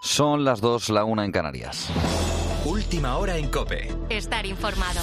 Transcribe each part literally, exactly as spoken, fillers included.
Son las dos, la una en Canarias. Última hora en COPE. Estar informado.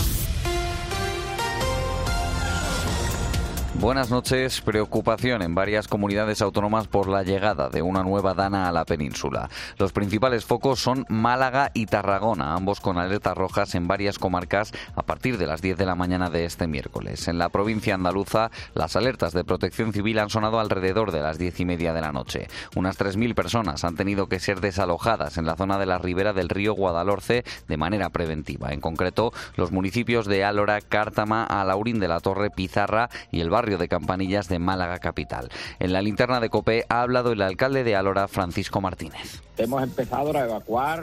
Buenas noches. Preocupación en varias comunidades autónomas por la llegada de una nueva dana a la península. Los principales focos son Málaga y Tarragona, ambos con alertas rojas en varias comarcas a partir de las diez de la mañana de este miércoles. En la provincia andaluza, las alertas de protección civil han sonado alrededor de las diez y media de la noche. Unas tres mil personas han tenido que ser desalojadas en la zona de la ribera del río Guadalhorce de manera preventiva. En concreto, los municipios de Álora, Cártama, Alhaurín de la Torre, Pizarra y el barrio de Campanillas de Málaga capital. En la linterna de COPE ha hablado el alcalde de Álora, Francisco Martínez. Hemos empezado a evacuar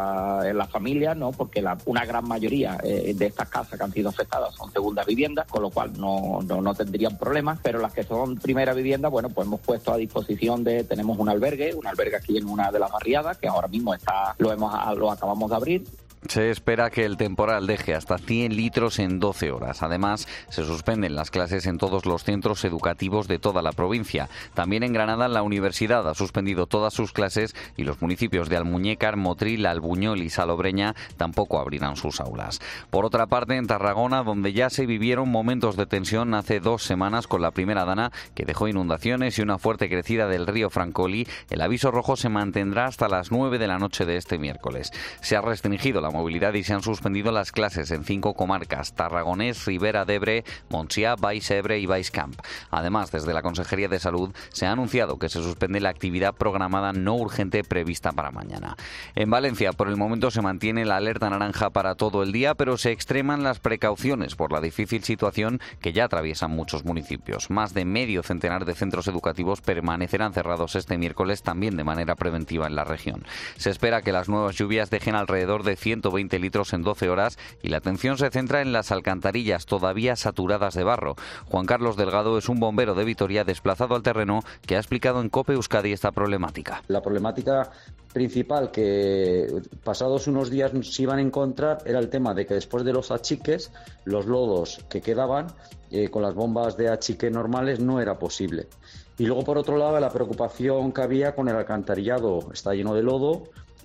a las familias, ¿no? Porque la, una gran mayoría eh, de estas casas que han sido afectadas son segundas viviendas, con lo cual no, no, no tendrían problemas, pero las que son primera vivienda, bueno, pues hemos puesto a disposición de, tenemos un albergue, un albergue aquí en una de las barriadas, que ahora mismo está, lo hemos, lo acabamos de abrir. Se espera que el temporal deje hasta cien litros en doce horas. Además, se suspenden las clases en todos los centros educativos de toda la provincia. También en Granada, la universidad ha suspendido todas sus clases y los municipios de Almuñécar, Motril, Albuñol y Salobreña tampoco abrirán sus aulas. Por otra parte, en Tarragona, donde ya se vivieron momentos de tensión hace dos semanas con la primera dana que dejó inundaciones y una fuerte crecida del río Francolí, el aviso rojo se mantendrá hasta las nueve de la noche de este miércoles. Se ha restringido la movilidad y se han suspendido las clases en cinco comarcas: Tarragonés, Ribera d'Ebre, Montsià, Baix Ebre y Baix Camp. Además, desde la Consejería de Salud se ha anunciado que se suspende la actividad programada no urgente prevista para mañana. En Valencia, por el momento se mantiene la alerta naranja para todo el día, pero se extreman las precauciones por la difícil situación que ya atraviesan muchos municipios. Más de medio centenar de centros educativos permanecerán cerrados este miércoles, también de manera preventiva en la región. Se espera que las nuevas lluvias dejen alrededor de ciento veinte litros en doce horas y la atención se centra en las alcantarillas todavía saturadas de barro. Juan Carlos Delgado es un bombero de Vitoria desplazado al terreno que ha explicado en COPE Euskadi esta problemática. La problemática principal que pasados unos días se iban a encontrar era el tema de que después de los achiques, los lodos que quedaban eh, con las bombas de achique normales no era posible. Y luego, por otro lado, la preocupación que había con el alcantarillado, está lleno de lodo.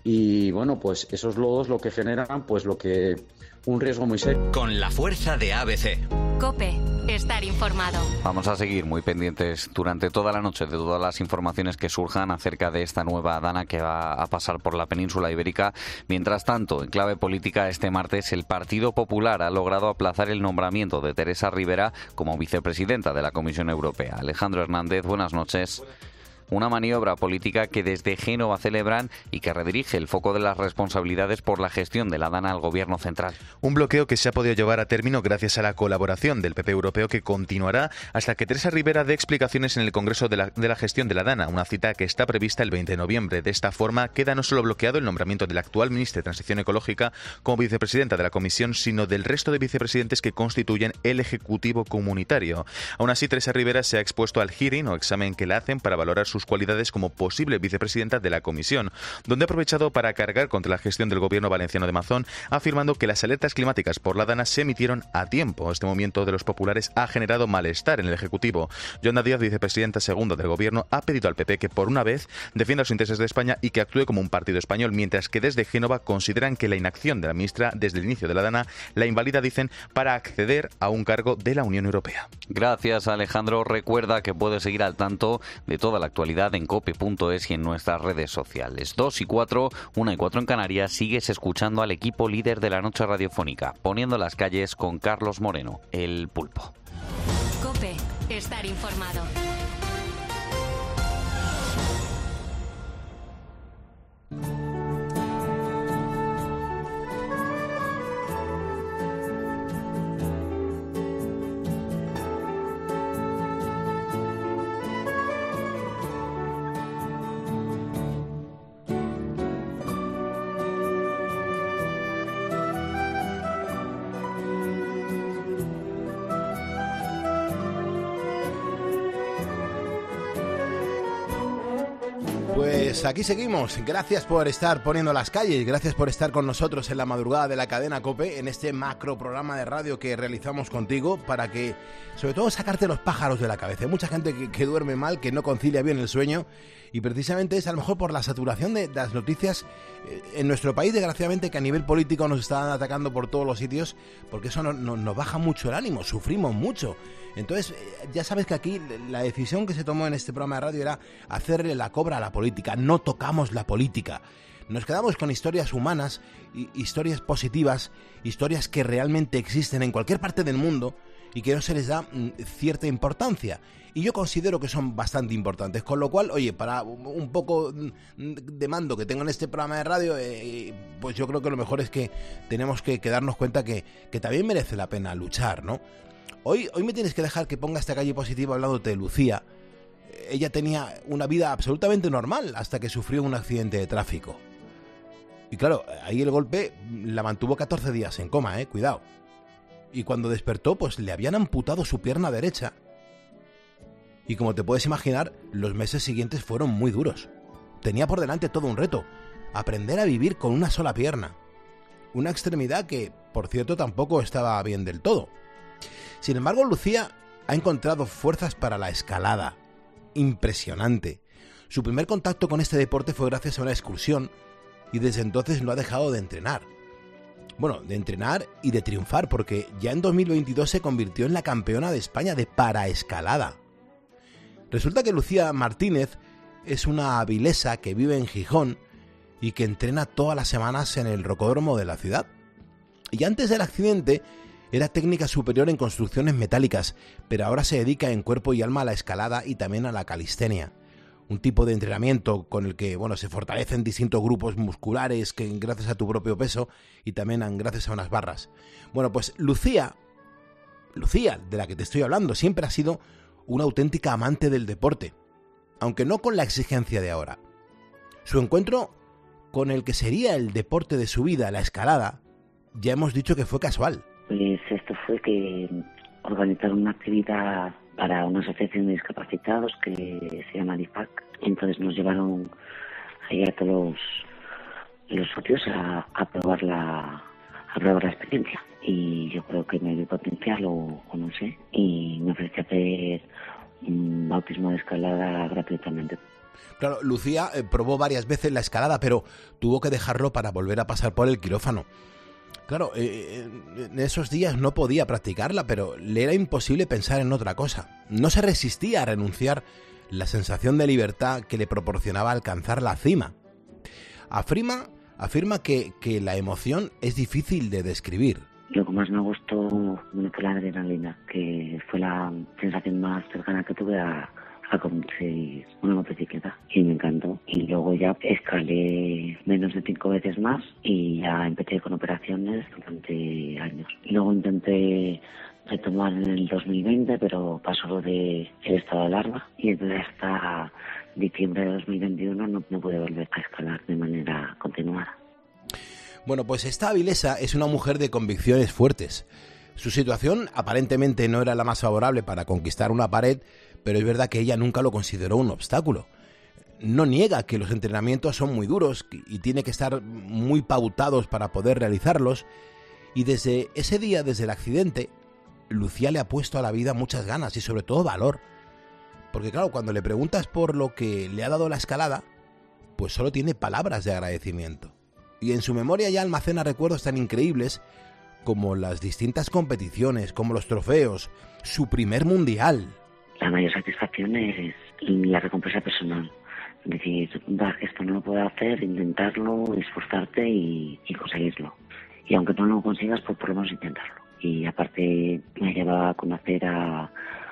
Y bueno, pues esos lodos lo que generan, pues lo que un riesgo muy serio. Con la fuerza de A B C. COPE, estar informado. Vamos a seguir muy pendientes durante toda la noche de todas las informaciones que surjan acerca de esta nueva dana que va a pasar por la península ibérica. Mientras tanto, en clave política, este martes el Partido Popular ha logrado aplazar el nombramiento de Teresa Ribera como vicepresidenta de la Comisión Europea. Alejandro Hernández, buenas noches. Una maniobra política que desde Génova celebran y que redirige el foco de las responsabilidades por la gestión de la dana al gobierno central. Un bloqueo que se ha podido llevar a término gracias a la colaboración del P P europeo, que continuará hasta que Teresa Ribera dé explicaciones en el Congreso de la, de la gestión de la dana, una cita que está prevista el veinte de noviembre. De esta forma queda no solo bloqueado el nombramiento de la actual ministra de Transición Ecológica como vicepresidenta de la Comisión, sino del resto de vicepresidentes que constituyen el Ejecutivo Comunitario. Aún así, Teresa Ribera se ha expuesto al hearing o examen que le hacen para valorar su sus cualidades como posible vicepresidenta de la Comisión, donde ha aprovechado para cargar contra la gestión del gobierno valenciano de Mazón, afirmando que las alertas climáticas por la dana se emitieron a tiempo. Este movimiento de los populares ha generado malestar en el Ejecutivo. Yolanda Díaz, vicepresidenta segunda del gobierno, ha pedido al P P que por una vez defienda los intereses de España y que actúe como un partido español, mientras que desde Génova consideran que la inacción de la ministra desde el inicio de la dana la invalida, dicen, para acceder a un cargo de la Unión Europea. Gracias, Alejandro. Recuerda que puedes seguir al tanto de toda la actualidad en cope punto es y en nuestras redes sociales. Dos y cuatro, una y cuatro en Canarias. Sigues escuchando al equipo líder de la noche radiofónica, Poniendo las calles, con Carlos Moreno, el Pulpo. COPE, estar informado. Pues aquí seguimos. Gracias por estar poniendo las calles, gracias por estar con nosotros en la madrugada de la cadena COPE, en este macro programa de radio que realizamos contigo para que, sobre todo, sacarte los pájaros de la cabeza. Hay mucha gente que, que duerme mal, que no concilia bien el sueño, y precisamente es a lo mejor por la saturación de, de las noticias eh, en nuestro país, desgraciadamente, que a nivel político nos están atacando por todos los sitios, porque eso no, no, nos baja mucho el ánimo, sufrimos mucho. Entonces, eh, ya sabes que aquí la decisión que se tomó en este programa de radio era hacerle la cobra a la política. No tocamos la política. Nos quedamos con historias humanas, historias positivas, historias que realmente existen en cualquier parte del mundo y que no se les da mm, cierta importancia. Y yo considero que son bastante importantes. Con lo cual, oye, para un poco de mando que tengo en este programa de radio, eh, pues yo creo que lo mejor es que tenemos que, que darnos cuenta que, que también merece la pena luchar, ¿no? Hoy, hoy me tienes que dejar que ponga esta calle positiva hablándote de Lucía. Ella tenía una vida absolutamente normal hasta que sufrió un accidente de tráfico. Y claro, ahí el golpe la mantuvo catorce días en coma, eh, cuidado. Y cuando despertó, pues le habían amputado su pierna derecha. Y como te puedes imaginar, los meses siguientes fueron muy duros. Tenía por delante todo un reto: aprender a vivir con una sola pierna. Una extremidad que, por cierto, tampoco estaba bien del todo. Sin embargo, Lucía ha encontrado fuerzas para la escalada. Impresionante. Su primer contacto con este deporte fue gracias a una excursión y desde entonces no ha dejado de entrenar. Bueno, de entrenar y de triunfar, porque ya en dos mil veintidós se convirtió en la campeona de España de paraescalada. Resulta que Lucía Martínez es una avilesa que vive en Gijón y que entrena todas las semanas en el rocódromo de la ciudad. Y antes del accidente era técnica superior en construcciones metálicas, pero ahora se dedica en cuerpo y alma a la escalada y también a la calistenia. Un tipo de entrenamiento con el que, bueno, se fortalecen distintos grupos musculares que gracias a tu propio peso y también gracias a unas barras. Bueno, pues Lucía, Lucía, de la que te estoy hablando, siempre ha sido una auténtica amante del deporte, aunque no con la exigencia de ahora. Su encuentro con el que sería el deporte de su vida, la escalada, ya hemos dicho que fue casual. Pues esto fue que organizaron una actividad para una asociación de discapacitados que se llama D I F A C. Entonces nos llevaron ahí a todos los, los socios a, a probar la a probar la experiencia. Y yo creo que me vi potencial o, o no sé. Y me ofrecí hacer un bautismo de escalada gratuitamente. Claro, Lucía eh, probó varias veces la escalada, pero tuvo que dejarlo para volver a pasar por el quirófano. Claro, eh, en esos días no podía practicarla, pero le era imposible pensar en otra cosa. No se resistía a renunciar la sensación de libertad que le proporcionaba alcanzar la cima. Afirma, afirma que, que la emoción es difícil de describir. Lo que más me gustó bueno, fue la adrenalina, que fue la sensación más cercana que tuve a, a conseguir una motocicleta y me encantó. Y luego ya escalé menos de cinco veces más y ya empecé con operaciones durante años. Luego intenté retomar en el dos mil veinte, pero pasó lo de el estado de alarma y entonces hasta diciembre de dos mil veintiuno no, no pude volver a escalar de manera continuada. Bueno, pues esta avilesa es una mujer de convicciones fuertes. Su situación aparentemente no era la más favorable para conquistar una pared, pero es verdad que ella nunca lo consideró un obstáculo. No niega que los entrenamientos son muy duros y tiene que estar muy pautados para poder realizarlos. Y desde ese día, desde el accidente, Lucía le ha puesto a la vida muchas ganas y sobre todo valor. Porque claro, cuando le preguntas por lo que le ha dado la escalada, pues solo tiene palabras de agradecimiento. Y en su memoria ya almacena recuerdos tan increíbles como las distintas competiciones, como los trofeos, su primer mundial. La mayor satisfacción es la recompensa personal. Es decir, va, esto no lo puedo hacer, intentarlo, esforzarte y, y conseguirlo. Y aunque no lo consigas, pues por lo menos intentarlo. Y aparte me lleva a conocer a,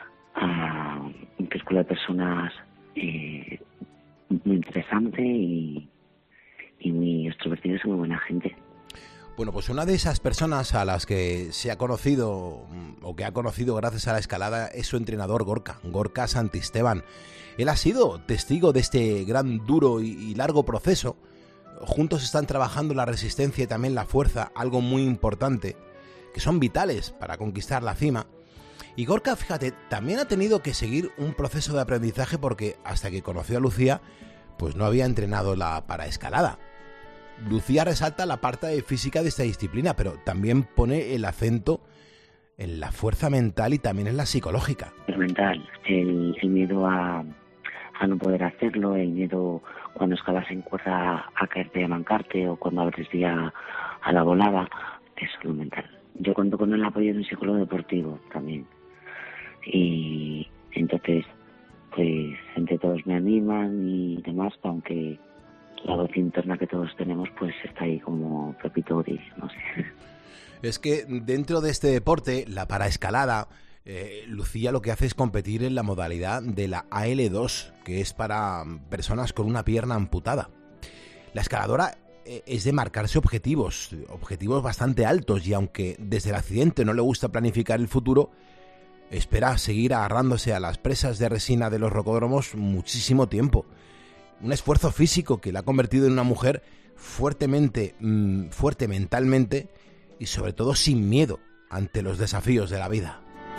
a un círculo de personas eh, muy interesante y, y muy extrovertidos y muy buena gente. Bueno, pues una de esas personas a las que se ha conocido o que ha conocido gracias a la escalada es su entrenador Gorka, Gorka Santisteban. Él ha sido testigo de este gran, duro y largo proceso. Juntos están trabajando la resistencia y también la fuerza, algo muy importante, que son vitales para conquistar la cima. Y Gorka, fíjate, también ha tenido que seguir un proceso de aprendizaje porque hasta que conoció a Lucía, pues no había entrenado la paraescalada. Lucía resalta la parte física de esta disciplina, pero también pone el acento en la fuerza mental y también en la psicológica. El mental, el, el miedo a, a no poder hacerlo, el miedo cuando escalas en cuerda a caerte y a mancarte, o cuando abres vía a la volada, eso es lo mental. Yo cuento con el apoyo de un psicólogo deportivo también. Y entonces, pues entre todos me animan y demás, aunque la voz interna que todos tenemos pues está ahí como Pepito de, no sé. Es que dentro de este deporte, la paraescalada, eh, Lucía lo que hace es competir en la modalidad de la A L dos, que es para personas con una pierna amputada. La escaladora eh, es de marcarse objetivos, objetivos bastante altos, y aunque desde el accidente no le gusta planificar el futuro, espera seguir agarrándose a las presas de resina de los rocódromos muchísimo tiempo. Un esfuerzo físico que la ha convertido en una mujer fuertemente, mmm, fuerte mentalmente y sobre todo sin miedo ante los desafíos de la vida.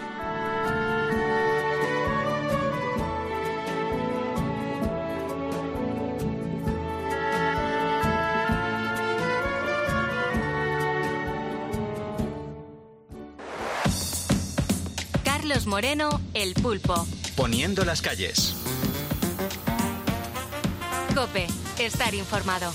Carlos Moreno, El Pulpo. Poniendo las calles. COPE, estar informado.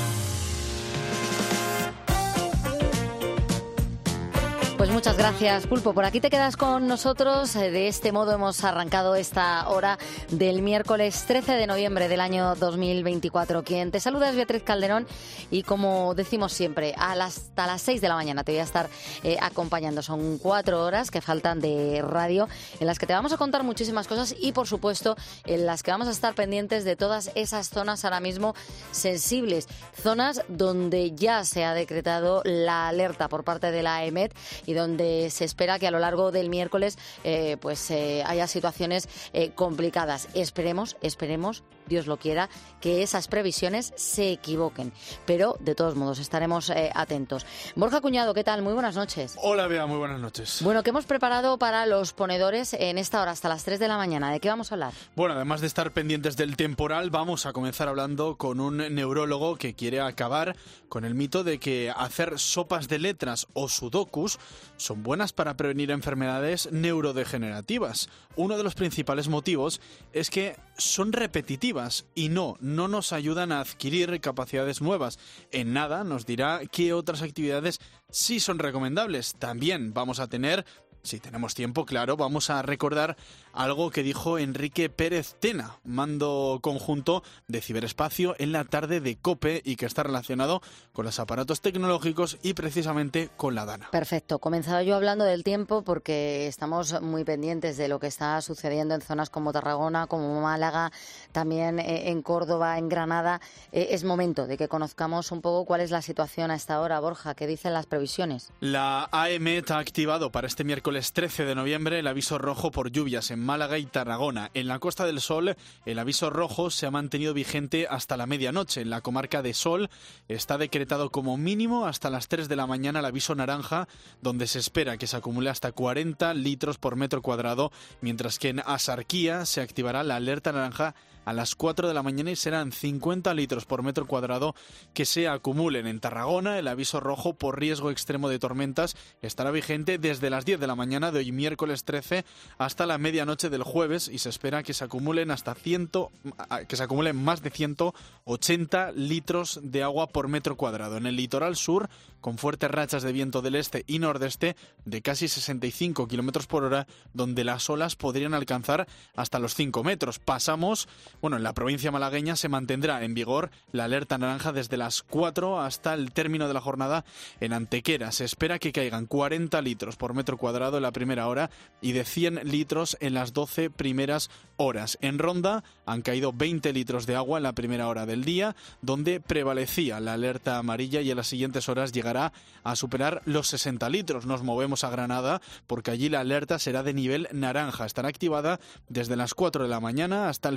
Pues muchas gracias, Pulpo. Por aquí te quedas con nosotros. De este modo hemos arrancado esta hora del miércoles trece de noviembre del año dos mil veinticuatro. Quien te saluda es Beatriz Calderón y, como decimos siempre, a las, hasta las seis de la mañana te voy a estar eh, acompañando. Son cuatro horas que faltan de radio en las que te vamos a contar muchísimas cosas y, por supuesto, en las que vamos a estar pendientes de todas esas zonas ahora mismo sensibles. Zonas donde ya se ha decretado la alerta por parte de la EMET y donde se espera que a lo largo del miércoles eh, pues eh, haya situaciones eh, complicadas. Esperemos, esperemos, Dios lo quiera, que esas previsiones se equivoquen. Pero, de todos modos, estaremos eh, atentos. Borja Cuñado, ¿qué tal? Muy buenas noches. Hola, Bea, muy buenas noches. Bueno, ¿qué hemos preparado para los ponedores en esta hora, hasta las tres de la mañana? ¿De qué vamos a hablar? Bueno, además de estar pendientes del temporal, vamos a comenzar hablando con un neurólogo que quiere acabar con el mito de que hacer sopas de letras o sudokus son buenas para prevenir enfermedades neurodegenerativas. Uno de los principales motivos es que son repetitivas y no, no nos ayudan a adquirir capacidades nuevas. En nada nos dirá qué otras actividades sí son recomendables. También vamos a tener, si tenemos tiempo, claro, vamos a recordar algo que dijo Enrique Pérez Tena, mando conjunto de ciberespacio en la tarde de COPE y que está relacionado con los aparatos tecnológicos y precisamente con la DANA. Perfecto. Comenzaba yo hablando del tiempo porque estamos muy pendientes de lo que está sucediendo en zonas como Tarragona, como Málaga, también en Córdoba, en Granada. Es momento de que conozcamos un poco cuál es la situación a esta hora. Borja, ¿qué dicen las previsiones? La AEMET ha activado para este miércoles trece de noviembre el aviso rojo por lluvias en Málaga y Tarragona. En la Costa del Sol, el aviso rojo se ha mantenido vigente hasta la medianoche. En la comarca de Sol está decretado como mínimo hasta las tres de la mañana el aviso naranja, donde se espera que se acumule hasta cuarenta litros por metro cuadrado, mientras que en Asarquía se activará la alerta naranja a las cuatro de la mañana y serán cincuenta litros por metro cuadrado que se acumulen. En Tarragona, el aviso rojo por riesgo extremo de tormentas estará vigente desde las diez de la mañana de hoy miércoles trece hasta la medianoche del jueves y se espera que se acumulen hasta cien, que se acumulen más de ciento ochenta litros de agua por metro cuadrado. En el litoral sur, con fuertes rachas de viento del este y nordeste de casi sesenta y cinco kilómetros por hora, donde las olas podrían alcanzar hasta los cinco metros. Pasamos, bueno, en la provincia malagueña se mantendrá en vigor la alerta naranja desde las cuatro hasta el término de la jornada. En Antequera se espera que caigan cuarenta litros por metro cuadrado en la primera hora y de cien litros en las doce primeras horas. En Ronda han caído veinte litros de agua en la primera hora del día, donde prevalecía la alerta amarilla, y en las siguientes horas llegará a superar los sesenta litros. Nos movemos a Granada porque allí la alerta será de nivel naranja. Estará activada desde las cuatro de la mañana hasta el final del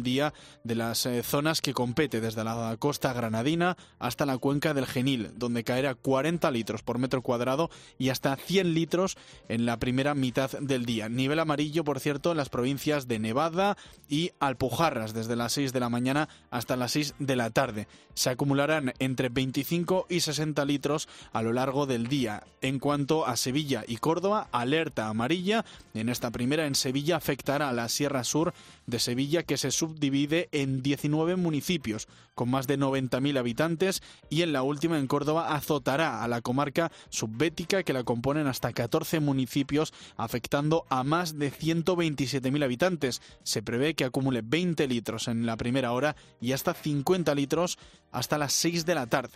del día de las eh, zonas que compete desde la costa granadina hasta la cuenca del Genil, donde caerá cuarenta litros por metro cuadrado y hasta cien litros en la primera mitad del día. Nivel amarillo, por cierto, en las provincias de Nevada y Alpujarras, desde las seis de la mañana hasta las seis de la tarde. Se acumularán entre veinticinco y sesenta litros a lo largo del día. En cuanto a Sevilla y Córdoba, alerta amarilla. En esta primera, en Sevilla, afectará a la Sierra Sur de Sevilla, que se subdivide en diecinueve municipios con más de noventa mil habitantes, y en la última, en Córdoba, azotará a la comarca subbética, que la componen hasta catorce municipios, afectando a más de ciento veintisiete mil habitantes. Se prevé que acumule veinte litros en la primera hora y hasta cincuenta litros hasta las seis de la tarde.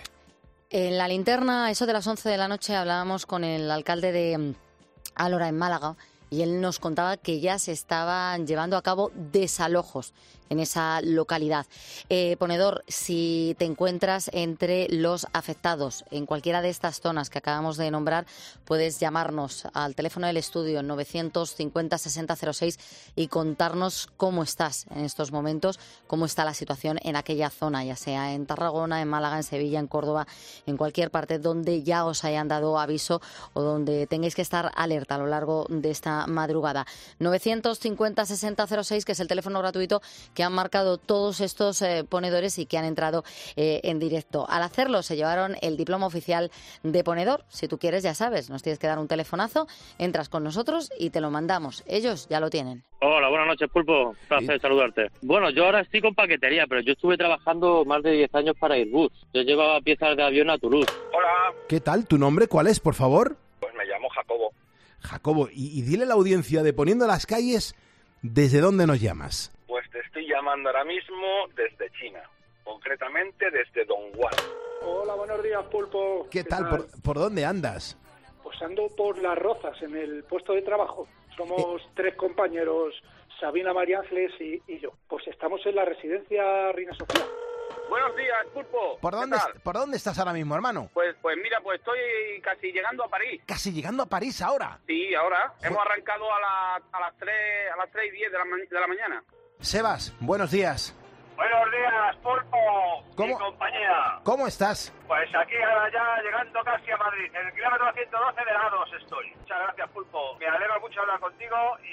En la linterna, eso de las once de la noche, hablábamos con el alcalde de Alhora, en Málaga, y él nos contaba que ya se estaban llevando a cabo desalojos en esa localidad. Eh, ponedor, si te encuentras entre los afectados en cualquiera de estas zonas que acabamos de nombrar, puedes llamarnos al teléfono del estudio novecientos cincuenta sesenta cero seis y contarnos cómo estás en estos momentos, cómo está la situación en aquella zona, ya sea en Tarragona, en Málaga, en Sevilla, en Córdoba, en cualquier parte donde ya os hayan dado aviso o donde tengáis que estar alerta a lo largo de esta madrugada. novecientos cincuenta sesenta cero seis, que es el teléfono gratuito que han marcado todos estos eh, ponedores y que han entrado eh, en directo. Al hacerlo se llevaron el diploma oficial de ponedor. Si tú quieres, ya sabes, nos tienes que dar un telefonazo, entras con nosotros y te lo mandamos. Ellos ya lo tienen. Hola, buenas noches, Pulpo. Placer sí. saludarte. Bueno, yo ahora estoy con paquetería, pero yo estuve trabajando más de diez años para Airbus. Yo llevaba piezas de avión a Toulouse. Hola. ¿Qué tal? ¿Tu nombre cuál es, por favor? Pues me llamo Jacobo. Jacobo, y, y dile a la audiencia de Poniendo las Calles, ¿desde dónde nos llamas? Pues te estoy llamando ahora mismo desde China, concretamente desde Dongguan. Hola, buenos días, Pulpo. ¿Qué, ¿Qué tal? tal? ¿Por, ¿Por dónde andas? Pues ando por Las Rozas, en el puesto de trabajo. Somos eh. tres compañeros, Sabina, María Ángeles y, y yo. Pues estamos en la residencia Reina Sofía. Buenos días, Pulpo. ¿Por dónde, ¿Por dónde estás ahora mismo, hermano? Pues pues mira, pues estoy casi llegando a París. ¿Casi llegando a París ahora? Sí, ahora. Joder. Hemos arrancado a, la, a las tres a las tres y diez de la, de la mañana. Sebas, buenos días. Buenos días, Pulpo ¿Cómo? y compañía. ¿Cómo estás? Pues aquí ahora ya llegando casi a Madrid. En el kilómetro ciento doce de la A dos estoy. Muchas gracias, Pulpo. Me alegra mucho hablar contigo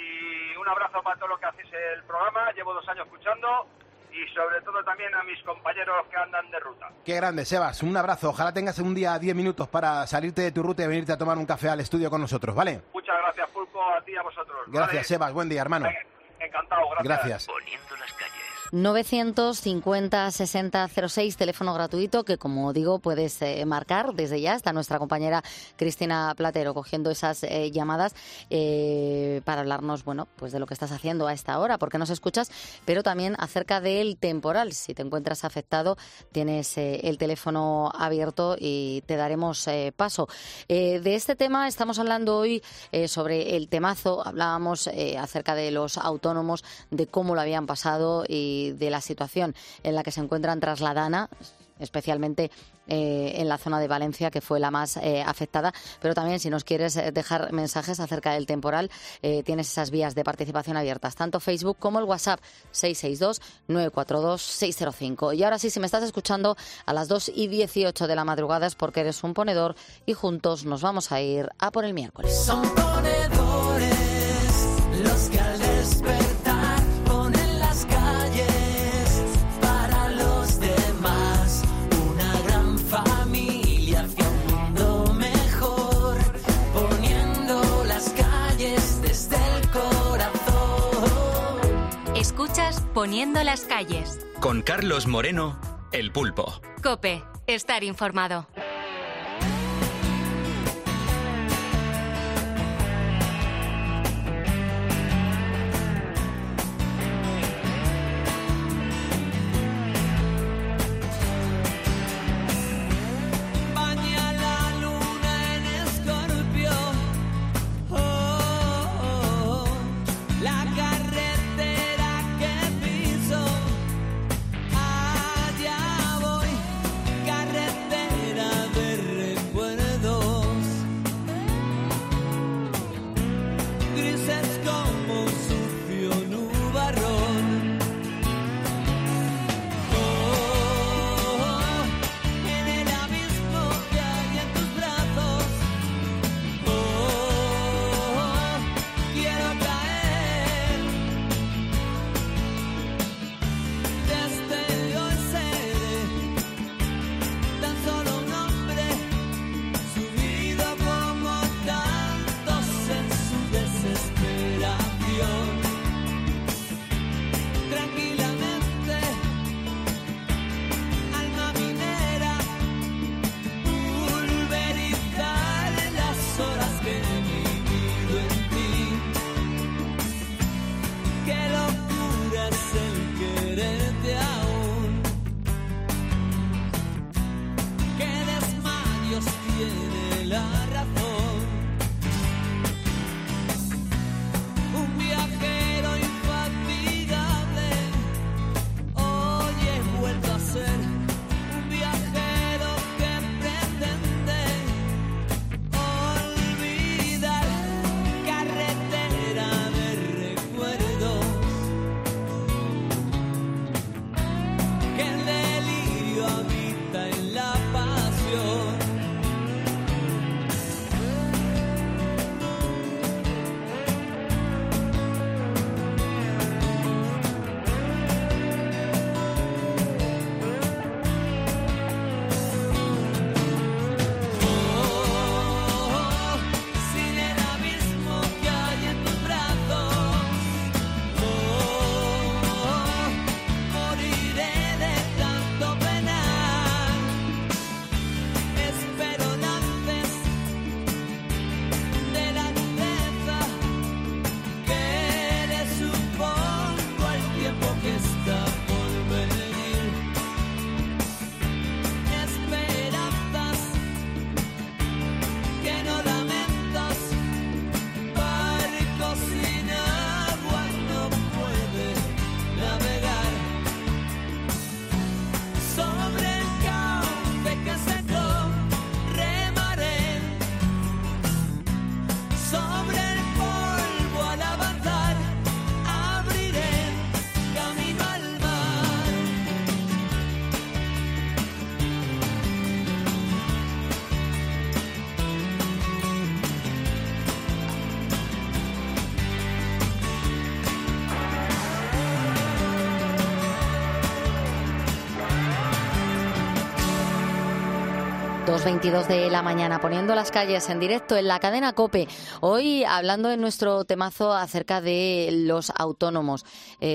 y un abrazo para todo lo que hacéis el programa. Llevo dos años escuchando. Y sobre todo también a mis compañeros que andan de ruta. Qué grande, Sebas. Un abrazo. Ojalá tengas un día diez minutos para salirte de tu ruta y venirte a tomar un café al estudio con nosotros, ¿vale? Muchas gracias, Pulpo, a ti y a vosotros. Gracias, ¿vale? Sebas. Buen día, hermano. Encantado, gracias. Gracias. Poniendo las calles. novecientos cincuenta sesenta cero seis, teléfono gratuito que, como digo, puedes eh, marcar desde ya. Está nuestra compañera Cristina Platero cogiendo esas eh, llamadas eh, para hablarnos, bueno, pues de lo que estás haciendo a esta hora, porque nos escuchas, pero también acerca del temporal. Si te encuentras afectado, tienes eh, el teléfono abierto y te daremos eh, paso. Eh, de este tema estamos hablando hoy eh, sobre el temazo. Hablábamos eh, acerca de los autónomos, de cómo lo habían pasado y de la situación en la que se encuentran tras la Dana, especialmente eh, en la zona de Valencia, que fue la más eh, afectada. Pero también, si nos quieres dejar mensajes acerca del temporal, eh, tienes esas vías de participación abiertas, tanto Facebook como el WhatsApp, seis seis dos, nueve cuatro dos, seis cero cinco. Y ahora sí, si me estás escuchando a las dos y dieciocho de la madrugada, es porque eres un ponedor y juntos nos vamos a ir a por el miércoles. Son ponedores los que al despertar ponen las calles para los demás, una gran familia hacia un mundo mejor, poniendo las calles desde el corazón. Escuchas Poniendo las calles. Con Carlos Moreno, El Pulpo. COPE, estar informado. Carretera dos veintidós de la mañana, poniendo las calles en directo en la cadena COPE. Hoy hablando en nuestro temazo acerca de los autónomos.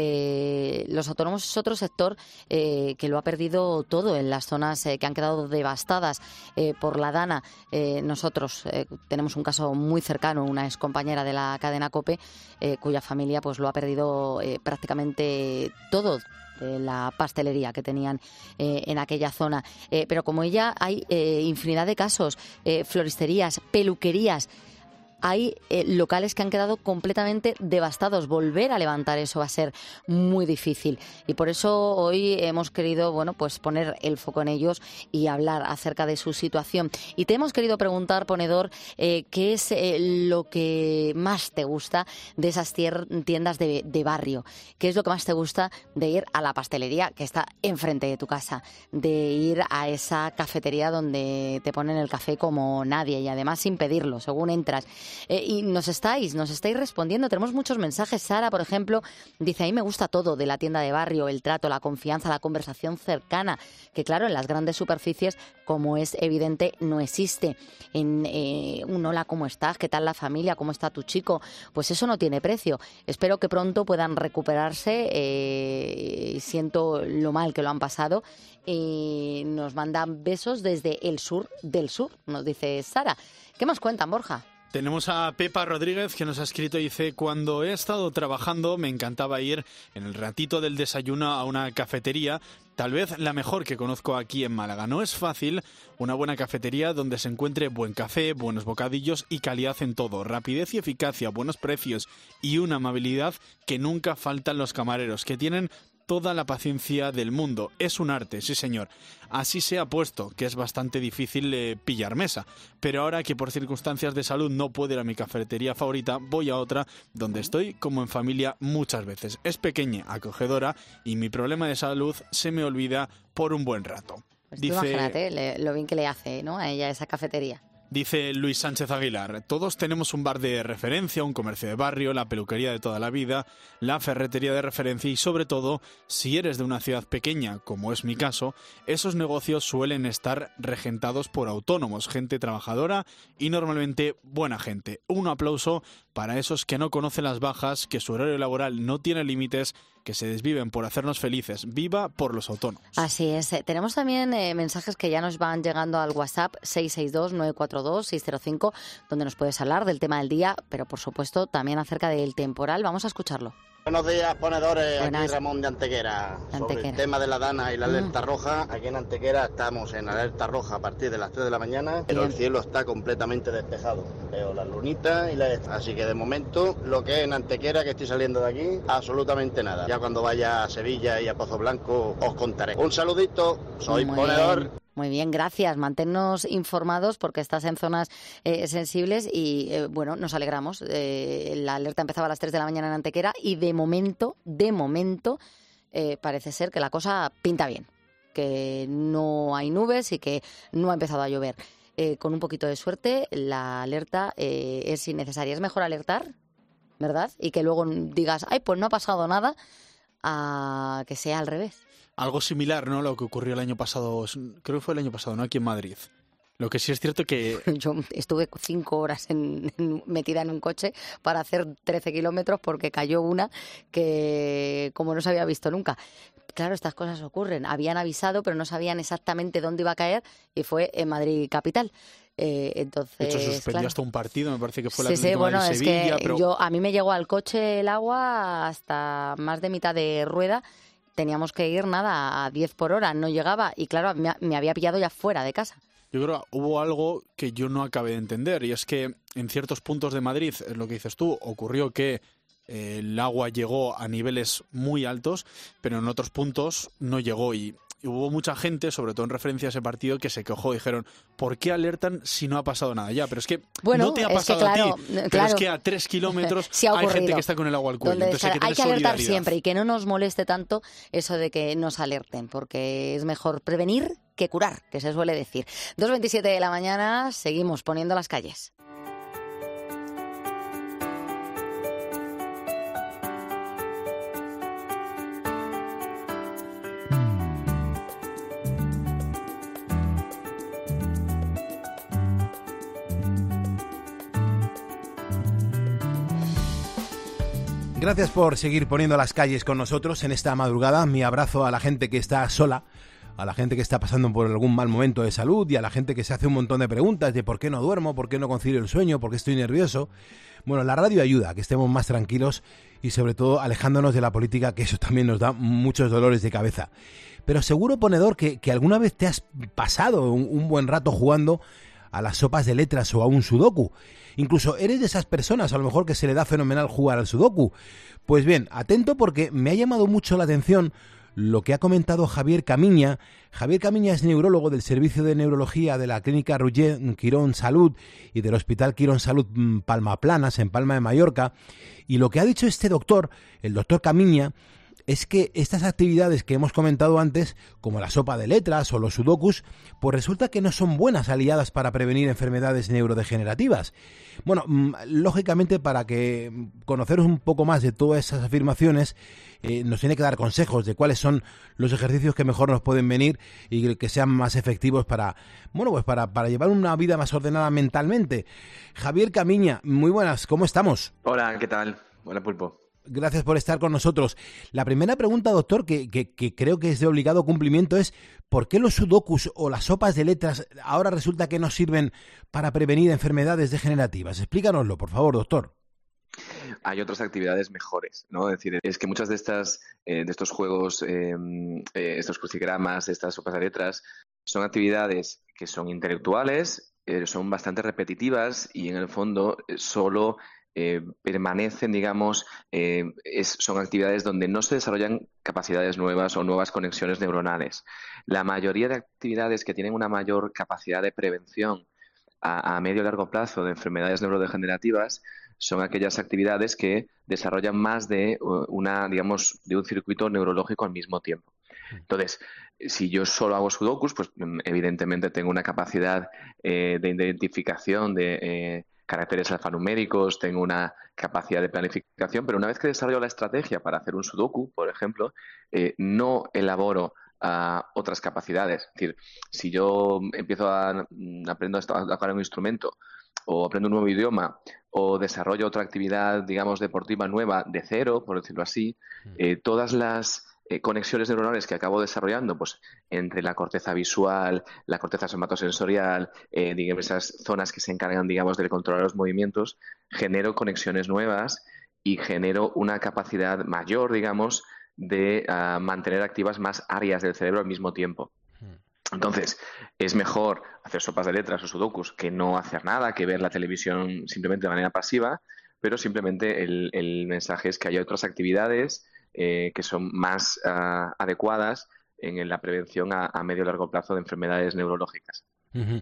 Eh, los autónomos es otro sector eh, que lo ha perdido todo en las zonas eh, que han quedado devastadas eh, por la DANA. Eh, nosotros eh, tenemos un caso muy cercano, una excompañera de la cadena COPE, eh, cuya familia pues lo ha perdido eh, prácticamente todo, de la pastelería que tenían eh, en aquella zona. Eh, pero como ella, hay eh, infinidad de casos, eh, floristerías, peluquerías. Hay eh, locales que han quedado completamente devastados. Volver a levantar eso va a ser muy difícil. Y por eso hoy hemos querido, bueno, pues poner el foco en ellos y hablar acerca de su situación. Y te hemos querido preguntar, ponedor, eh, ¿qué es eh, lo que más te gusta de esas tiendas de, de barrio? ¿Qué es lo que más te gusta de ir a la pastelería que está enfrente de tu casa? De ir a esa cafetería donde te ponen el café como nadie y además sin pedirlo, según entras. Eh, y nos estáis, nos estáis respondiendo. Tenemos muchos mensajes. Sara, por ejemplo, dice: a mí me gusta todo de la tienda de barrio, el trato, la confianza, la conversación cercana, que claro, en las grandes superficies, como es evidente, no existe. En eh, un hola, ¿cómo estás? ¿Qué tal la familia? ¿Cómo está tu chico? Pues eso no tiene precio. Espero que pronto puedan recuperarse. Eh, siento lo mal que lo han pasado. Y nos mandan besos desde el sur del sur, nos dice Sara. ¿Qué nos cuentan, Borja? Tenemos a Pepa Rodríguez, que nos ha escrito y dice: cuando he estado trabajando me encantaba ir en el ratito del desayuno a una cafetería, tal vez la mejor que conozco aquí en Málaga. No es fácil una buena cafetería donde se encuentre buen café, buenos bocadillos y calidad en todo, rapidez y eficacia, buenos precios y una amabilidad que nunca faltan los camareros, que tienen toda la paciencia del mundo. Es un arte, sí señor. Así se ha puesto, que es bastante difícil eh, pillar mesa. Pero ahora que por circunstancias de salud no puedo ir a mi cafetería favorita, voy a otra donde estoy como en familia muchas veces. Es pequeña, acogedora y mi problema de salud se me olvida por un buen rato. Pues Dice... imagínate le, lo bien que le hace, ¿no?, a ella esa cafetería. Dice Luis Sánchez Aguilar: todos tenemos un bar de referencia, un comercio de barrio, la peluquería de toda la vida, la ferretería de referencia y sobre todo, si eres de una ciudad pequeña, como es mi caso, esos negocios suelen estar regentados por autónomos, gente trabajadora y normalmente buena gente. Un aplauso para esos que no conocen las bajas, que su horario laboral no tiene límites, que se desviven por hacernos felices. ¡Viva por los autónomos! Así es. Tenemos también eh, mensajes que ya nos van llegando al WhatsApp seis seis dos, nueve cuatro dos, seis cero cinco, donde nos puedes hablar del tema del día, pero por supuesto también acerca del temporal. Vamos a escucharlo. Buenos días, ponedores. Buenas. Aquí Ramón de Antequera. De Sobre Antequera. el tema de la DANA y la Mm. alerta roja, aquí en Antequera estamos en alerta roja a partir de las tres de la mañana, pero Bien. el cielo está completamente despejado. Veo las lunitas y las... Así que de momento, lo que es en Antequera, que estoy saliendo de aquí, absolutamente nada. Ya cuando vaya a Sevilla y a Pozo Blanco os contaré. Un saludito, soy Muy ponedor. bien. Muy bien, gracias. Manténnos informados porque estás en zonas eh, sensibles y, eh, bueno, nos alegramos. Eh, la alerta empezaba a las tres de la mañana en Antequera y de momento, de momento, eh, parece ser que la cosa pinta bien, que no hay nubes y que no ha empezado a llover. Eh, con un poquito de suerte, la alerta eh, es innecesaria. Es mejor alertar, ¿verdad? Y que luego digas: ay, pues no ha pasado nada, a que sea al revés. Algo similar, ¿no?, lo que ocurrió el año pasado, creo que fue el año pasado, ¿no?, aquí en Madrid. Lo que sí es cierto que... Yo estuve cinco horas en, en, metida en un coche para hacer trece kilómetros porque cayó una que como no se había visto nunca. Claro, estas cosas ocurren. Habían avisado, pero no sabían exactamente dónde iba a caer y fue en Madrid capital. Eh, entonces, De hecho, se suspendió claro. hasta un partido, me parece que fue la Sí, sí, Atlético bueno, Madrid-Sevilla. es que pero... yo, a mí me llegó al coche el agua hasta más de mitad de rueda. Teníamos que ir, nada, a diez por hora, no llegaba. Y claro, me, me había pillado ya fuera de casa. Yo creo que hubo algo que yo no acabé de entender, y es que en ciertos puntos de Madrid, es lo que dices tú, ocurrió que eh, el agua llegó a niveles muy altos, pero en otros puntos no llegó, y, y hubo mucha gente, sobre todo en referencia a ese partido, que se quejó, dijeron: ¿por qué alertan si no ha pasado nada ya? Pero es que bueno, no te ha es pasado que, claro, a ti, pero claro. es que a tres kilómetros Sí ha hay gente ocurrido. que está con el agua al cuello, Donde entonces hay que hay tener que alertar solidaridad. siempre y que no nos moleste tanto eso de que nos alerten, porque es mejor prevenir que curar, que se suele decir. dos veintisiete de la mañana, seguimos poniendo las calles. Gracias por seguir poniendo las calles con nosotros en esta madrugada. Mi abrazo a la gente que está sola, a la gente que está pasando por algún mal momento de salud y a la gente que se hace un montón de preguntas de por qué no duermo, por qué no concilio el sueño, por qué estoy nervioso. Bueno, la radio ayuda a que estemos más tranquilos y sobre todo alejándonos de la política, que eso también nos da muchos dolores de cabeza. Pero seguro, ponedor, que, que alguna vez te has pasado un, un buen rato jugando a las sopas de letras o a un sudoku. Incluso eres de esas personas, a lo mejor, que se le da fenomenal jugar al sudoku. Pues bien, atento, porque me ha llamado mucho la atención lo que ha comentado Javier Camiña. Javier Camiña es neurólogo del Servicio de Neurología de la Clínica Roger Quirón Salud y del Hospital Quirón Salud Palma Planas, en Palma de Mallorca. Y lo que ha dicho este doctor, el doctor Camiña, es que estas actividades que hemos comentado antes, como la sopa de letras o los sudokus, pues resulta que no son buenas aliadas para prevenir enfermedades neurodegenerativas. Bueno, lógicamente, para que conoceros un poco más de todas esas afirmaciones, eh, nos tiene que dar consejos de cuáles son los ejercicios que mejor nos pueden venir y que sean más efectivos para, bueno, pues para, para llevar una vida más ordenada mentalmente. Javier Camiña, muy buenas, ¿cómo estamos? Hola, ¿qué tal? Hola, Pulpo. Gracias por estar con nosotros. La primera pregunta, doctor, que, que, que creo que es de obligado cumplimiento es ¿por qué los sudokus o las sopas de letras ahora resulta que no sirven para prevenir enfermedades degenerativas? Explícanoslo, por favor, doctor. Hay otras actividades mejores, ¿no? Es decir, es que muchas de estas, eh, de estos juegos, eh, eh, estos crucigramas, estas sopas de letras, son actividades que son intelectuales, eh, son bastante repetitivas y en el fondo eh, solo Eh, permanecen, digamos, eh, es, son actividades donde no se desarrollan capacidades nuevas o nuevas conexiones neuronales. La mayoría de actividades que tienen una mayor capacidad de prevención a, a medio y largo plazo de enfermedades neurodegenerativas son aquellas actividades que desarrollan más de una, digamos, de un circuito neurológico al mismo tiempo. Entonces, si yo solo hago sudokus, pues evidentemente tengo una capacidad eh, de identificación de eh, caracteres alfanuméricos, tengo una capacidad de planificación, pero una vez que desarrollo la estrategia para hacer un sudoku, por ejemplo, eh, no elaboro uh, otras capacidades. Es decir, si yo empiezo a aprendo a tocar un instrumento o aprendo un nuevo idioma o desarrollo otra actividad, digamos, deportiva nueva de cero, por decirlo así, eh, todas las Eh, conexiones neuronales que acabo desarrollando, pues entre la corteza visual, la corteza somatosensorial, eh, digamos, esas zonas que se encargan, digamos, de controlar los movimientos, genero conexiones nuevas y genero una capacidad mayor, digamos, de uh, mantener activas más áreas del cerebro al mismo tiempo. Entonces, es mejor hacer sopas de letras o sudokus que no hacer nada, que ver la televisión simplemente de manera pasiva, pero simplemente el, el mensaje es que hay otras actividades Eh, que son más uh, adecuadas en la prevención a, a medio y largo plazo de enfermedades neurológicas. Uh-huh.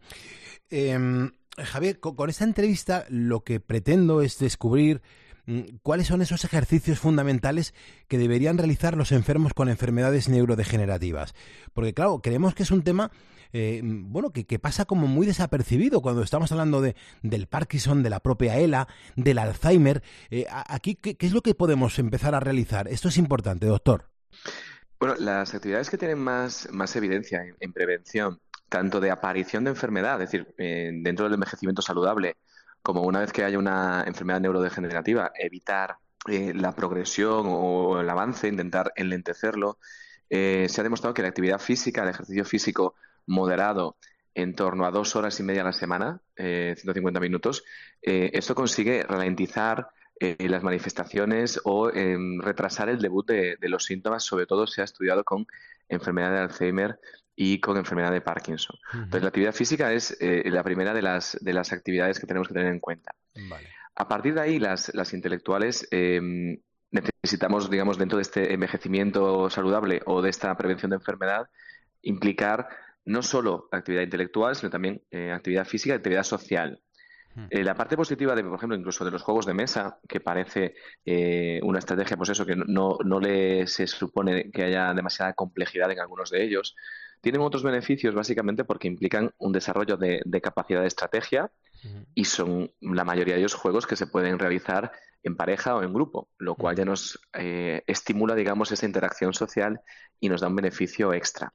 Eh, Javier, con, con esta entrevista lo que pretendo es descubrir mm, cuáles son esos ejercicios fundamentales que deberían realizar los enfermos con enfermedades neurodegenerativas. Porque, claro, creemos que es un tema Eh, bueno, que, que pasa como muy desapercibido cuando estamos hablando de, del Parkinson, de la propia ELA, del Alzheimer. Eh, aquí, ¿qué, ¿qué es lo que podemos empezar a realizar? Esto es importante, doctor. Bueno, las actividades que tienen más, más evidencia en, en prevención, tanto de aparición de enfermedad, es decir, eh, dentro del envejecimiento saludable, como una vez que haya una enfermedad neurodegenerativa, evitar eh, la progresión o el avance, intentar enlentecerlo, eh, se ha demostrado que la actividad física, el ejercicio físico moderado, en torno a dos horas y media a la semana, eh, ciento cincuenta minutos, eh, esto consigue ralentizar eh, las manifestaciones o eh, retrasar el debut de, de los síntomas, sobre todo se ha estudiado con enfermedad de Alzheimer y con enfermedad de Parkinson. Uh-huh. Entonces, la actividad física es eh, la primera de las, de las actividades que tenemos que tener en cuenta. Vale. A partir de ahí, las, las intelectuales eh, necesitamos, digamos, dentro de este envejecimiento saludable o de esta prevención de enfermedad, implicar no solo actividad intelectual, sino también eh, actividad física y actividad social. Eh, la parte positiva, de, por ejemplo, incluso de los juegos de mesa, que parece eh, una estrategia, pues eso, que no, no le se supone que haya demasiada complejidad en algunos de ellos, tienen otros beneficios básicamente porque implican un desarrollo de, de capacidad de estrategia uh-huh. y son la mayoría de ellos juegos que se pueden realizar en pareja o en grupo, lo cual uh-huh. ya nos eh, estimula, digamos, esa interacción social y nos da un beneficio extra.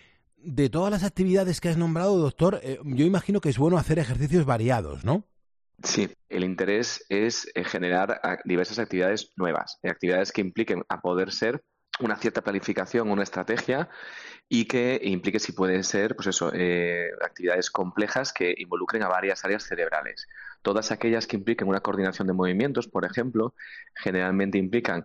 De todas las actividades que has nombrado, doctor, eh, yo imagino que es bueno hacer ejercicios variados, ¿no? Sí, el interés es eh, generar a- diversas actividades nuevas, eh, actividades que impliquen, a poder ser, una cierta planificación, una estrategia y que implique, si pueden ser, pues eso, eh, actividades complejas que involucren a varias áreas cerebrales. Todas aquellas que impliquen una coordinación de movimientos, por ejemplo, generalmente implican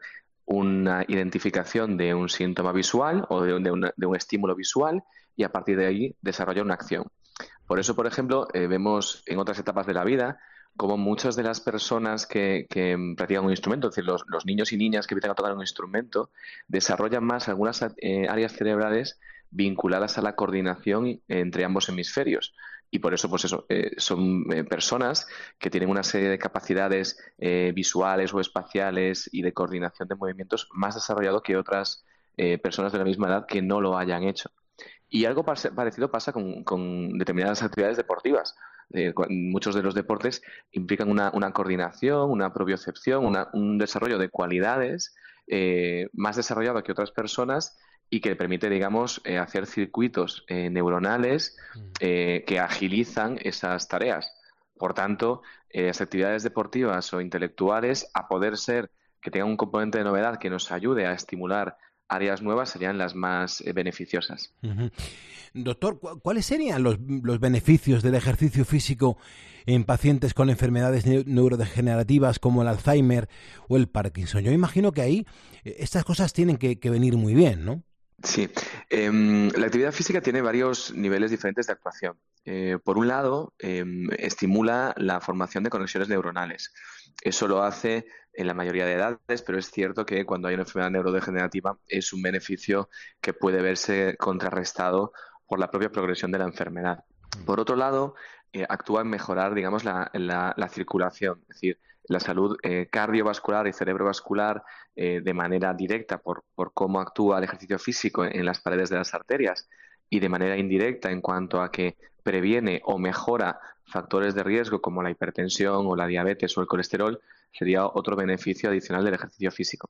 una identificación de un síntoma visual o de un, de una- de un estímulo visual y a partir de ahí desarrollar una acción. Por eso, por ejemplo, eh, vemos en otras etapas de la vida como muchas de las personas que, que practican un instrumento, es decir, los, los niños y niñas que empiezan a tocar un instrumento, desarrollan más algunas eh, áreas cerebrales vinculadas a la coordinación entre ambos hemisferios. Y por eso, pues eso, eh, son eh, personas que tienen una serie de capacidades eh, visuales o espaciales y de coordinación de movimientos más desarrollado que otras eh, personas de la misma edad que no lo hayan hecho. Y algo pase- parecido pasa con, con determinadas actividades deportivas. Eh, cu- muchos de los deportes implican una, una coordinación, una propiocepción, una- un desarrollo de cualidades eh, más desarrollado que otras personas y que permite, digamos, eh, hacer circuitos eh, neuronales eh, que agilizan esas tareas. Por tanto, eh, las actividades deportivas o intelectuales, a poder ser que tengan un componente de novedad que nos ayude a estimular áreas nuevas, serían las más eh, beneficiosas. Ujú. Doctor, ¿cu- ¿cuáles serían los, los beneficios del ejercicio físico en pacientes con enfermedades neu- neurodegenerativas como el Alzheimer o el Parkinson? Yo imagino que ahí eh, estas cosas tienen que, que venir muy bien, ¿no? Sí, Em, la actividad física tiene varios niveles diferentes de actuación. Eh, por un lado, em, estimula la formación de conexiones neuronales. Eso lo hace en la mayoría de edades, pero es cierto que cuando hay una enfermedad neurodegenerativa es un beneficio que puede verse contrarrestado por la propia progresión de la enfermedad. Por otro lado, eh, actúa en mejorar, digamos, la, la- la circulación, es decir, la salud eh, cardiovascular y cerebrovascular eh, de manera directa por, por cómo actúa el ejercicio físico en las paredes de las arterias y de manera indirecta en cuanto a que previene o mejora factores de riesgo como la hipertensión o la diabetes o el colesterol, sería otro beneficio adicional del ejercicio físico.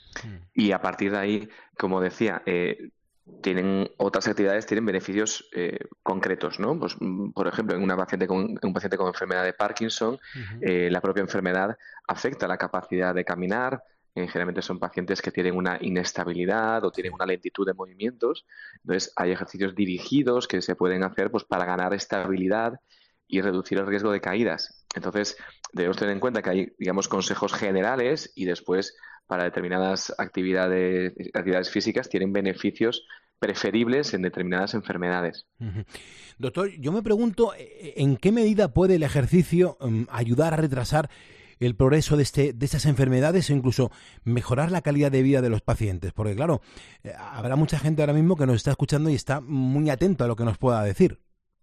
Y a partir de ahí, como decía, eh, tienen otras actividades, tienen beneficios eh, concretos, ¿no? Pues, mm, por ejemplo, en una paciente con, en un paciente con enfermedad de Parkinson, eh, la propia enfermedad afecta la capacidad de caminar. Eh, generalmente son pacientes que tienen una inestabilidad o tienen una lentitud de movimientos. Entonces, hay ejercicios dirigidos que se pueden hacer, pues, para ganar estabilidad y reducir el riesgo de caídas. Entonces, debemos tener en cuenta que hay, digamos, consejos generales y después para determinadas actividades, actividades físicas tienen beneficios preferibles en determinadas enfermedades. Ujú. Doctor, yo me pregunto eh, en qué medida puede el ejercicio mm, ayudar a retrasar el progreso de, este, de estas enfermedades o incluso mejorar la calidad de vida de los pacientes. Porque claro, eh, habrá mucha gente ahora mismo que nos está escuchando y está muy atento a lo que nos pueda decir.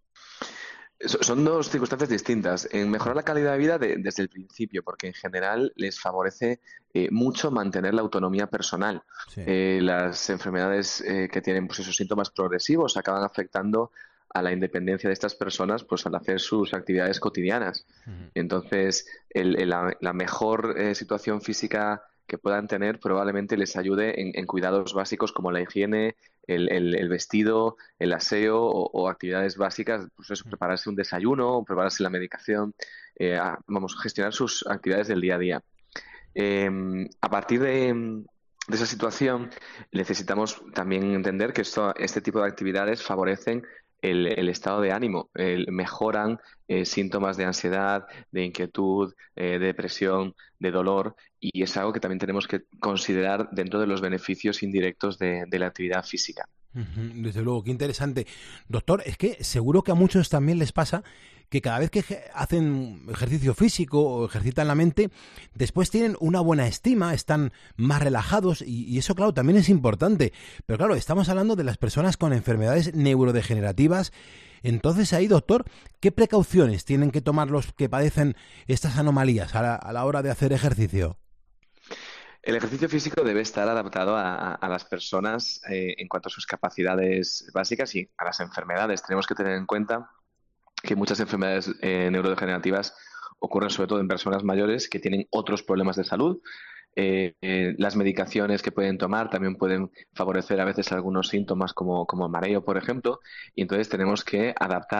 So- Son dos circunstancias distintas. En mejorar la calidad de vida de- desde el principio, porque en general les favorece eh, mucho mantener la autonomía personal. Eh, las enfermedades eh, que tienen, pues, esos síntomas progresivos acaban afectando a la independencia de estas personas, pues, al hacer sus actividades cotidianas. Entonces, el- el- la, la mejor eh, situación física que puedan tener probablemente les ayude en, en cuidados básicos como la higiene, el, el- el vestido, el aseo o, o actividades básicas, pues eso, prepararse un desayuno, prepararse la medicación, eh, a- vamos, gestionar sus actividades del día a día. Eh, a partir de, de esa situación, necesitamos también entender que esto, este tipo de actividades favorecen el, el estado de ánimo, el- mejoran eh, síntomas de ansiedad, de inquietud, eh, de depresión, de dolor, y es algo que también tenemos que considerar dentro de los beneficios indirectos de, de la actividad física. Ujú, desde luego, qué interesante. Doctor, es que seguro que a muchos también les pasa que cada vez que eje- hacen ejercicio físico o ejercitan la mente, después tienen una buena estima, están más relajados y, y eso, claro, también es importante. Pero claro, estamos hablando de las personas con enfermedades neurodegenerativas. Entonces ahí, doctor, ¿qué precauciones tienen que tomar los que padecen estas anomalías a la, a la hora de hacer ejercicio? El ejercicio físico debe estar adaptado a, a- a las personas eh, en cuanto a sus capacidades básicas y a las enfermedades. Tenemos que tener en cuenta que muchas enfermedades eh, neurodegenerativas ocurren sobre todo en personas mayores que tienen otros problemas de salud. Eh, eh, las medicaciones que pueden tomar también pueden favorecer a veces algunos síntomas como, como mareo, por ejemplo, y entonces tenemos que adaptar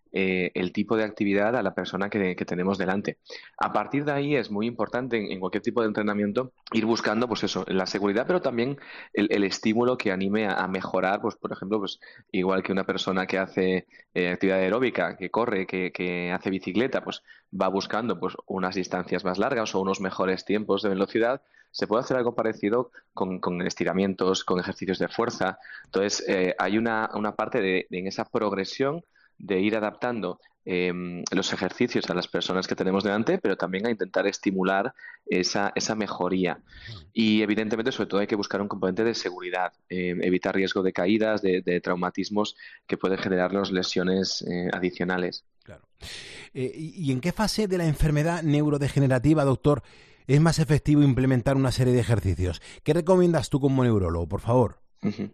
eh, el tipo de actividad a la persona que, que tenemos delante. A partir de ahí es muy importante en, en cualquier tipo de entrenamiento ir buscando, pues eso, la seguridad, pero también el, el estímulo que anime a, a mejorar, pues por ejemplo, pues igual que una persona que hace eh, actividad aeróbica, que corre, que, que hace bicicleta, pues va buscando pues unas distancias más largas o unos mejores tiempos de velocidad. Se puede hacer algo parecido con, con estiramientos, con ejercicios de fuerza. Entonces, eh, hay una, una parte de, de en esa progresión de ir adaptando eh, los ejercicios a las personas que tenemos delante, pero también a intentar estimular esa, esa mejoría. Y evidentemente, sobre todo, hay que buscar un componente de seguridad, eh, evitar riesgo de caídas, de, de traumatismos que pueden generarnos lesiones eh, adicionales. Claro. Eh, ¿Y en qué fase de la enfermedad neurodegenerativa, doctor, es más efectivo implementar una serie de ejercicios? ¿Qué recomiendas tú como neurólogo, por favor? Uh-huh.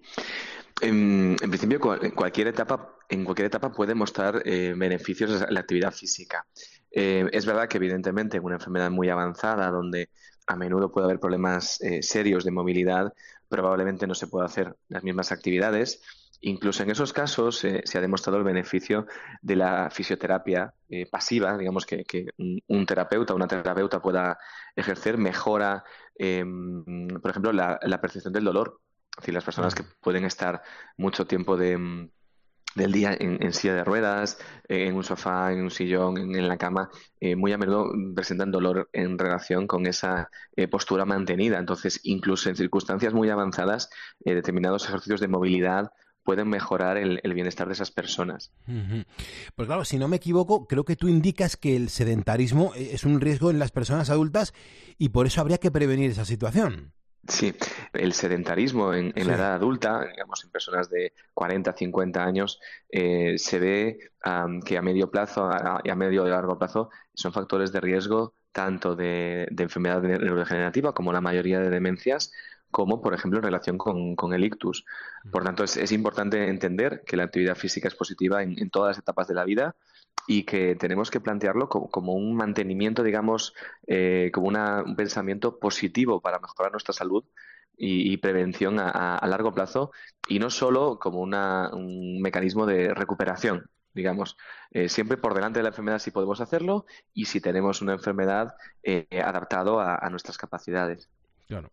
En, en principio, en cualquier etapa, en cualquier etapa puede mostrar eh, beneficios de la actividad física. Eh, es verdad que, evidentemente, en una enfermedad muy avanzada, donde a menudo puede haber problemas eh, serios de movilidad, probablemente no se pueda hacer las mismas actividades. Incluso en esos casos eh, se ha demostrado el beneficio de la fisioterapia eh, pasiva, digamos que, que un, un terapeuta o una terapeuta pueda ejercer, mejora, eh, por ejemplo, la, la percepción del dolor. Es decir, las personas que pueden estar mucho tiempo de, del día en, en silla de ruedas, en un sofá, en un sillón, en, en la cama, eh, muy a menudo presentan dolor en relación con esa eh, postura mantenida. Entonces, incluso en circunstancias muy avanzadas, eh, determinados ejercicios de movilidad pueden mejorar el, el bienestar de esas personas. Uh-huh. Pues claro, si no me equivoco, creo que tú indicas que el sedentarismo es un riesgo en las personas adultas y por eso habría que prevenir esa situación. Sí, el sedentarismo en, en Sí. la edad adulta, digamos en personas de cuarenta, cincuenta años, eh, se ve um, que a medio plazo a, y a medio y largo plazo son factores de riesgo tanto de, de enfermedad neurodegenerativa como la mayoría de demencias, como por ejemplo en relación con, con el ictus. Por tanto, es, es importante entender que la actividad física es positiva en, en todas las etapas de la vida y que tenemos que plantearlo como, como un mantenimiento, digamos, eh, como una, un pensamiento positivo para mejorar nuestra salud y, y prevención a, a, a largo plazo, y no solo como una, un mecanismo de recuperación, digamos, eh, siempre por delante de la enfermedad si podemos hacerlo y si tenemos una enfermedad eh, adaptado a, a nuestras capacidades. Claro.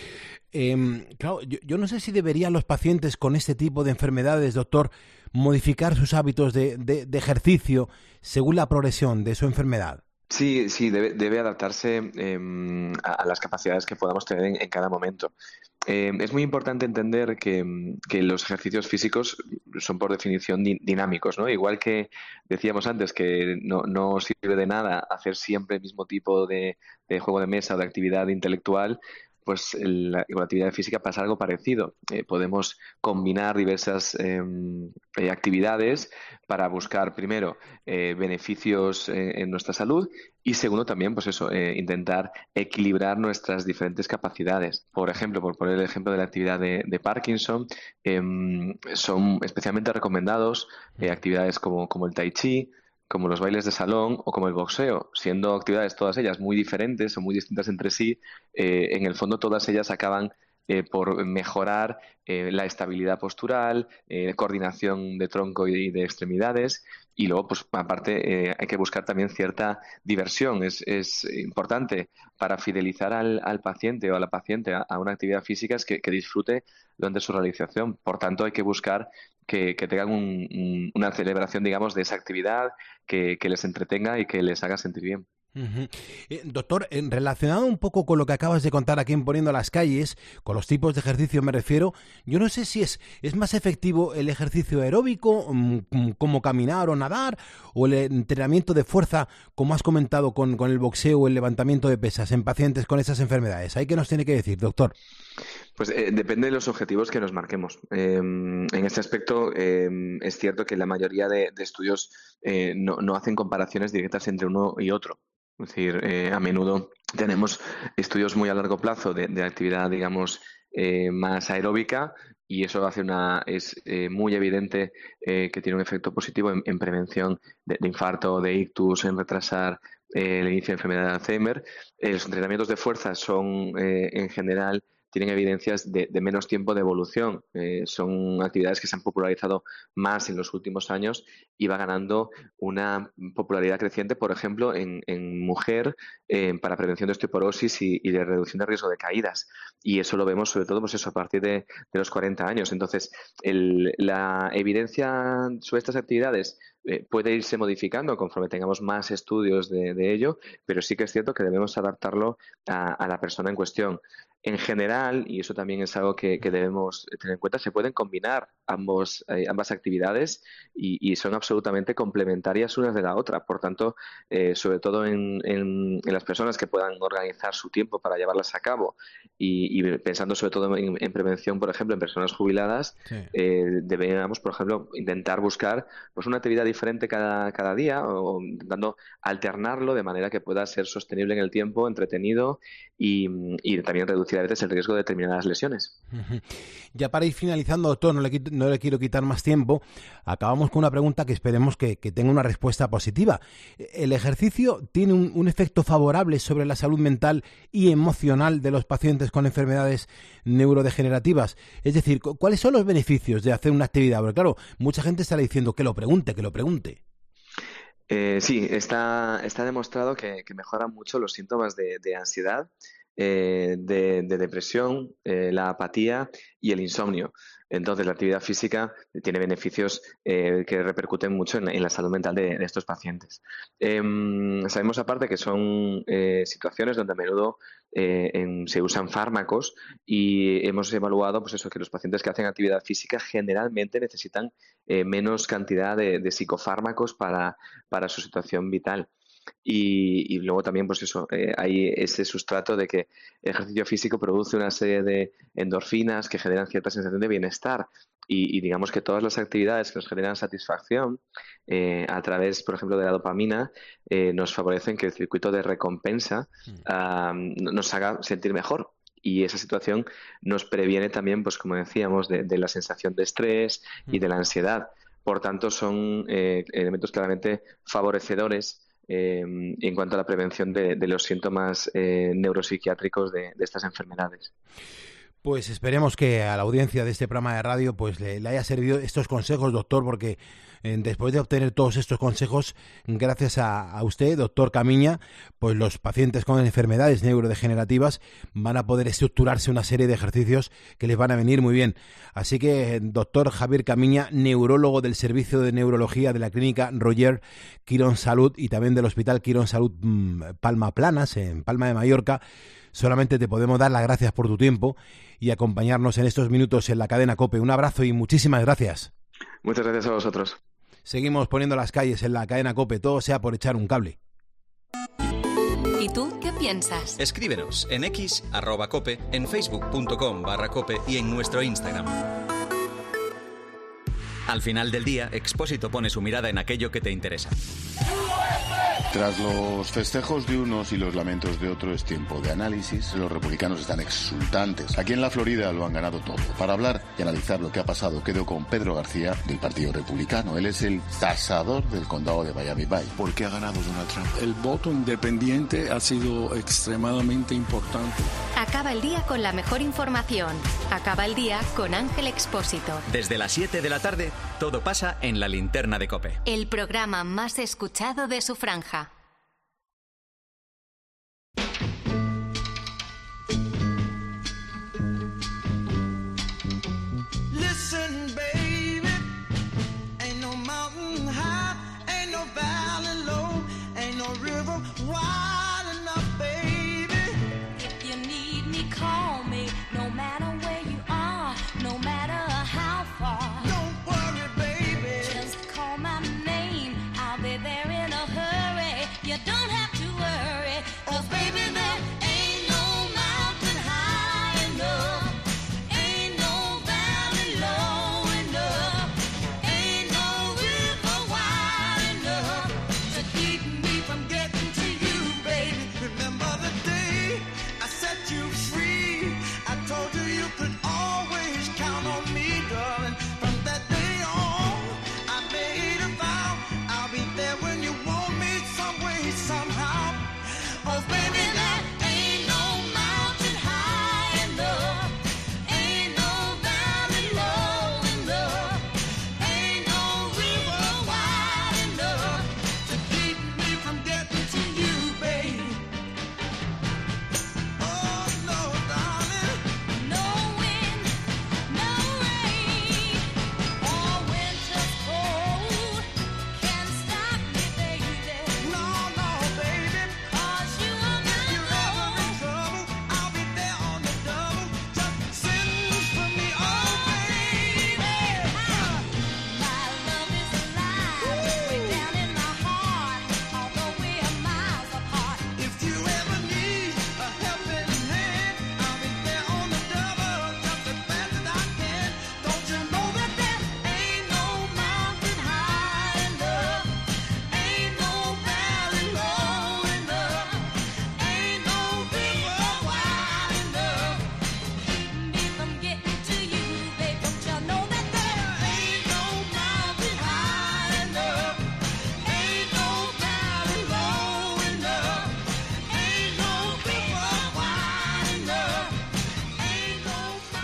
Eh, claro, yo, yo no sé si deberían los pacientes con este tipo de enfermedades, doctor, modificar sus hábitos de, de, de ejercicio según la progresión de su enfermedad. Sí, sí, debe, debe adaptarse eh, a, a las capacidades que podamos tener en, en cada momento. Eh, es muy importante entender que, que los ejercicios físicos son por definición di- dinámicos, ¿no? Igual que decíamos antes que no, no sirve de nada hacer siempre el mismo tipo de, de juego de mesa o de actividad intelectual, pues el- la, con la actividad física pasa algo parecido. Eh, podemos combinar diversas eh, eh, actividades para buscar, primero, eh, beneficios eh, en nuestra salud y, segundo, también, pues eso, eh, intentar equilibrar nuestras diferentes capacidades. Por ejemplo, por poner el ejemplo de la actividad de, de Parkinson, eh, son especialmente recomendados eh, actividades como, como el tai chi, como los bailes de salón o como el boxeo, siendo actividades todas ellas muy diferentes o muy distintas entre sí, eh, en el fondo todas ellas acaban eh, por mejorar eh, la estabilidad postural, eh, coordinación de tronco y de extremidades, y luego, pues aparte, eh, hay que buscar también cierta diversión. Es, es importante para fidelizar al, al paciente o a la paciente a, a una actividad física es que, que disfrute durante su realización. Por tanto, hay que buscar que, que tengan un, un, una celebración, digamos, de esa actividad, que, que les entretenga y que les haga sentir bien. Uh-huh. Eh, doctor, eh, relacionado un poco con lo que acabas de contar aquí en Poniendo las Calles, con los tipos de ejercicio me refiero, yo no sé si es, es más efectivo el ejercicio aeróbico, mm, como caminar o nadar, o el entrenamiento de fuerza, como has comentado con, con el boxeo o el levantamiento de pesas en pacientes con esas enfermedades. ¿Ahí qué nos tiene que decir, doctor? Pues eh, depende de los objetivos que nos marquemos. Eh, en este aspecto eh, es cierto que la mayoría de, de estudios eh, no, no hacen comparaciones directas entre uno y otro. Es decir, eh, a menudo tenemos estudios muy a largo plazo de, de actividad, digamos, eh, más aeróbica, y eso hace una es eh, muy evidente eh, que tiene un efecto positivo en, en prevención de, de infarto, de ictus, en retrasar eh, el inicio de enfermedad de Alzheimer. Eh, los entrenamientos de fuerza son, eh, en general, tienen evidencias de, de menos tiempo de evolución. Eh, son actividades que se han popularizado más en los últimos años y va ganando una popularidad creciente, por ejemplo, en, en mujer eh, para prevención de osteoporosis y, y de reducción de riesgo de caídas. Y eso lo vemos sobre todo pues eso, a partir de, de los cuarenta años. Entonces, el, la evidencia sobre estas actividades eh, puede irse modificando conforme tengamos más estudios de, de ello, pero sí que es cierto que debemos adaptarlo a, a la persona en cuestión. En general, y eso también es algo que, que debemos tener en cuenta, se pueden combinar ambos, eh, ambas actividades y, y son absolutamente complementarias unas de la otra. Por tanto, eh, sobre todo en, en, en las personas que puedan organizar su tiempo para llevarlas a cabo y, y pensando sobre todo en, en prevención, por ejemplo, en personas jubiladas, sí. eh, deberíamos, por ejemplo, intentar buscar pues una actividad diferente cada, cada día o intentando alternarlo de manera que pueda ser sostenible en el tiempo, entretenido y, y también reducir a veces el riesgo de determinadas lesiones. Ya para ir finalizando, doctor, no le, quito, no le quiero quitar más tiempo, acabamos con una pregunta que esperemos que, que tenga una respuesta positiva. ¿El ejercicio tiene un, un efecto favorable sobre la salud mental y emocional de los pacientes con enfermedades neurodegenerativas? Es decir, ¿cuáles son los beneficios de hacer una actividad? Porque claro, mucha gente estará diciendo que lo pregunte, que lo pregunte. Eh, sí, está, está demostrado que, que mejoran mucho los síntomas de, de ansiedad, Eh, de, de depresión, eh, la apatía y el insomnio. Entonces, la actividad física tiene beneficios eh, que repercuten mucho en, en la salud mental de, de estos pacientes. Eh, sabemos aparte que son eh, situaciones donde a menudo eh, en, se usan fármacos y hemos evaluado pues eso, que los pacientes que hacen actividad física generalmente necesitan eh, menos cantidad de, de psicofármacos para, para su situación vital. Y, y luego también, pues eso, eh, hay ese sustrato de que el ejercicio físico produce una serie de endorfinas que generan cierta sensación de bienestar y, y digamos que todas las actividades que nos generan satisfacción eh, a través, por ejemplo, de la dopamina eh, nos favorecen que el circuito de recompensa uh, nos haga sentir mejor. Y esa situación nos previene también, pues como decíamos, de, de la sensación de estrés y de la ansiedad. Por tanto, son eh, elementos claramente favorecedores Eh, en cuanto a la prevención de, de los síntomas eh, neuropsiquiátricos de, de estas enfermedades. Pues esperemos que a la audiencia de este programa de radio pues le, le haya servido estos consejos, doctor, porque eh, después de obtener todos estos consejos, gracias a, a usted, doctor Camiña, pues los pacientes con enfermedades neurodegenerativas van a poder estructurarse una serie de ejercicios que les van a venir muy bien. Así que, doctor Javier Camiña, neurólogo del Servicio de Neurología de la Clínica Roger Quirón Salud y también del Hospital Quirón Salud mmm, Palma Planas, en Palma de Mallorca, solamente te podemos dar las gracias por tu tiempo y acompañarnos en estos minutos en la cadena COPE. Un abrazo y muchísimas gracias. Muchas gracias a vosotros. Seguimos poniendo las calles en la cadena COPE, todo sea por echar un cable. ¿Y tú qué piensas? Escríbenos en x arroba cope, en facebook punto com barra cope y en nuestro Instagram. Al final del día, Expósito pone su mirada en aquello que te interesa. Tras los festejos de unos y los lamentos de otro, es tiempo de análisis. Los republicanos están exultantes. Aquí en la Florida lo han ganado todo. Para hablar y analizar lo que ha pasado, quedo con Pedro García, del Partido Republicano. Él es el tasador del condado de Miami-Dade. ¿Por qué ha ganado Donald Trump? El voto independiente ha sido extremadamente importante. Acaba el día con la mejor información. Acaba el día con Ángel Expósito. Desde las siete de la tarde, todo pasa en la linterna de COPE. El programa más escuchado de su franja. Listen, baby, ain't no mountain high, ain't no valley low, ain't no river wide enough, baby. If you need me, call me, no matter where you are, no matter how far. Don't worry, baby, just call my name, I'll be there in a hurry. You don't have to worry, 'cause baby, there ain't no mountain high enough, ain't no valley low enough, ain't no river wide enough to keep me from getting to you,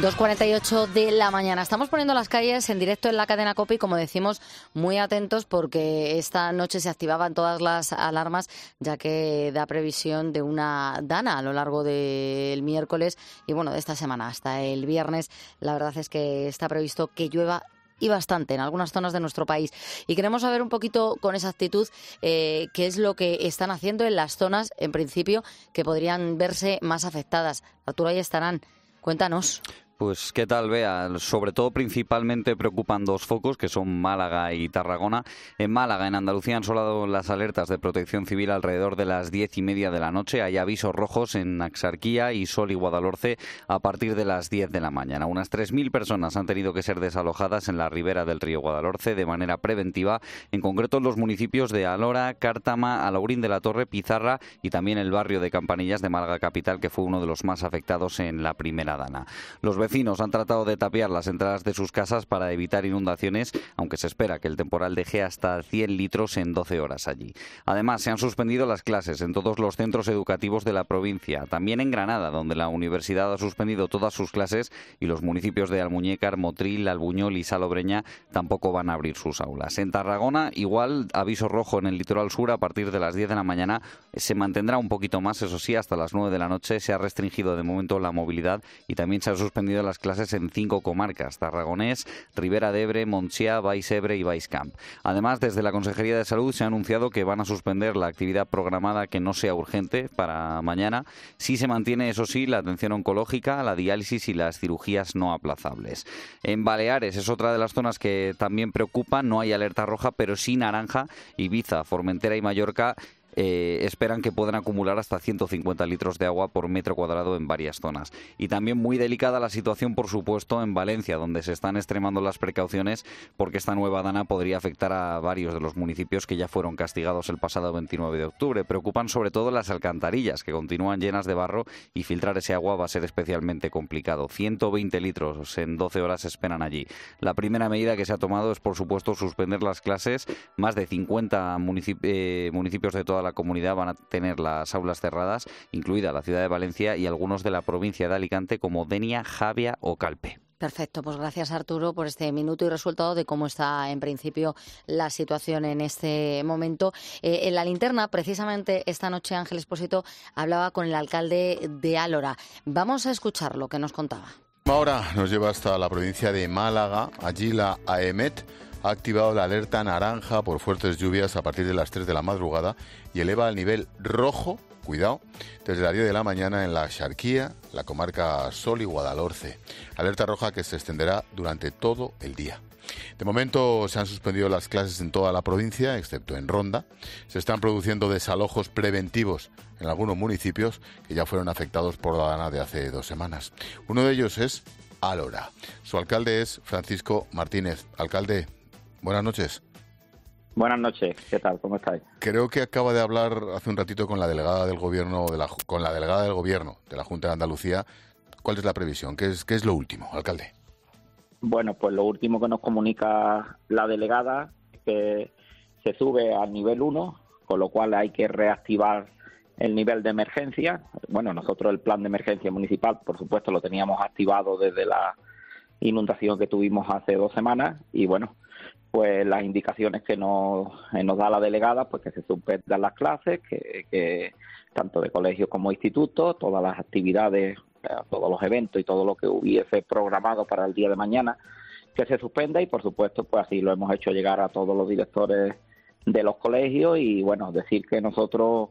dos cuarenta y ocho de la mañana. Estamos poniendo las calles en directo en la cadena COPE y, como decimos, muy atentos porque esta noche se activaban todas las alarmas, ya que da previsión de una dana a lo largo del miércoles y, bueno, de esta semana hasta el viernes. La verdad es que está previsto que llueva y bastante en algunas zonas de nuestro país. Y queremos saber un poquito con exactitud eh, qué es lo que están haciendo en las zonas, en principio, que podrían verse más afectadas. Arturo, ahí estarán. Cuéntanos. Pues qué tal, Bea. Sobre todo, principalmente preocupan dos focos, que son Málaga y Tarragona. En Málaga, en Andalucía, han sonado las alertas de protección civil alrededor de las diez y media de la noche. Hay avisos rojos en Axarquía y Sol y Guadalhorce a partir de las diez de la mañana. Unas tres mil personas han tenido que ser desalojadas en la ribera del río Guadalhorce de manera preventiva, en concreto en los municipios de Alhora, Cártama, Alaurín de la Torre, Pizarra y también el barrio de Campanillas de Málaga capital, que fue uno de los más afectados en la primera dana. Los vecinos han tratado de tapiar las entradas de sus casas para evitar inundaciones, aunque se espera que el temporal deje hasta cien litros en doce horas allí. Además, se han suspendido las clases en todos los centros educativos de la provincia, también en Granada, donde la universidad ha suspendido todas sus clases y los municipios de Almuñécar, Motril, Albuñol y Salobreña tampoco van a abrir sus aulas. En Tarragona, igual, aviso rojo en el litoral sur a partir de las diez de la mañana. Se mantendrá un poquito más, eso sí, hasta las nueve de la noche. Se ha restringido de momento la movilidad y también se ha suspendido las clases en cinco comarcas: Tarragonés, Ribera de Ebre, Montsià, Baix Ebre y Baix Camp. Además, desde la Consejería de Salud se ha anunciado que van a suspender la actividad programada que no sea urgente para mañana. Sí se mantiene, eso sí, la atención oncológica, la diálisis y las cirugías no aplazables. En Baleares es otra de las zonas que también preocupa. No hay alerta roja, pero sí naranja. Ibiza, Formentera y Mallorca Eh, esperan que puedan acumular hasta ciento cincuenta litros de agua por metro cuadrado en varias zonas. Y también muy delicada la situación, por supuesto, en Valencia, donde se están extremando las precauciones porque esta nueva dana podría afectar a varios de los municipios que ya fueron castigados el pasado veintinueve de octubre. Preocupan sobre todo las alcantarillas, que continúan llenas de barro, y filtrar ese agua va a ser especialmente complicado. ciento veinte litros en doce horas esperan allí. La primera medida que se ha tomado es, por supuesto, suspender las clases. Más de cincuenta municip- eh, municipios de toda la comunidad van a tener las aulas cerradas, incluida la ciudad de Valencia y algunos de la provincia de Alicante como Denia, Javia o Calpe. Perfecto, pues gracias, Arturo, por este minuto y resultado de cómo está en principio la situación en este momento. Eh, en la linterna, precisamente esta noche, Ángel Expósito hablaba con el alcalde de Alhora. Vamos a escuchar lo que nos contaba. Ahora nos lleva hasta la provincia de Málaga. Allí la AEMET ha activado la alerta naranja por fuertes lluvias a partir de las tres de la madrugada y eleva al nivel rojo, cuidado, desde las diez de la mañana en la Axarquía, la comarca Sol y Guadalhorce. Alerta roja que se extenderá durante todo el día. De momento se han suspendido las clases en toda la provincia, excepto en Ronda. Se están produciendo desalojos preventivos en algunos municipios que ya fueron afectados por la dana de hace dos semanas. Uno de ellos es Alhora. Su alcalde es Francisco Martínez. Alcalde, buenas noches. Buenas noches, ¿qué tal? ¿Cómo estáis? Creo que acaba de hablar hace un ratito con la delegada del gobierno, de la, con la delegada del gobierno de la Junta de Andalucía. ¿Cuál es la previsión? ¿Qué es, qué es lo último, alcalde? Bueno, pues lo último que nos comunica la delegada es que se sube al nivel uno, con lo cual hay que reactivar el nivel de emergencia. Bueno, nosotros el plan de emergencia municipal, por supuesto, lo teníamos activado desde la inundación que tuvimos hace dos semanas y, bueno, pues las indicaciones que nos, eh, nos da la delegada, pues que se suspendan las clases, que, que tanto de colegios como institutos, todas las actividades, todos los eventos y todo lo que hubiese programado para el día de mañana, que se suspenda y, por supuesto, pues así lo hemos hecho llegar a todos los directores de los colegios y, bueno, decir que nosotros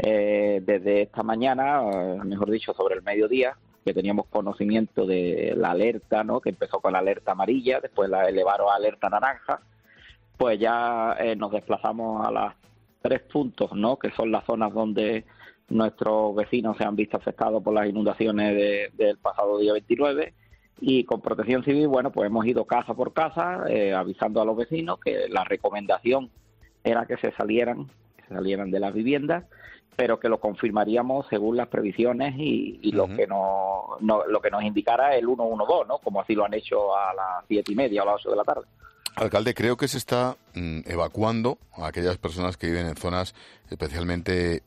eh, desde esta mañana, eh, mejor dicho, sobre el mediodía, que teníamos conocimiento de la alerta, ¿no?, que empezó con la alerta amarilla, después la elevaron a alerta naranja, pues ya eh, nos desplazamos a las tres puntos, ¿no?, que son las zonas donde nuestros vecinos se han visto afectados por las inundaciones de, del pasado día veintinueve, y con Protección Civil, bueno, pues hemos ido casa por casa eh, avisando a los vecinos que la recomendación era que se salieran, que se salieran de las viviendas, pero que lo confirmaríamos según las previsiones y, y uh-huh. lo que nos no, lo que nos indicara el ciento doce, ¿no?, como así lo han hecho a las siete y media o a las ocho de la tarde. Alcalde, creo que se está mm, evacuando a aquellas personas que viven en zonas especialmente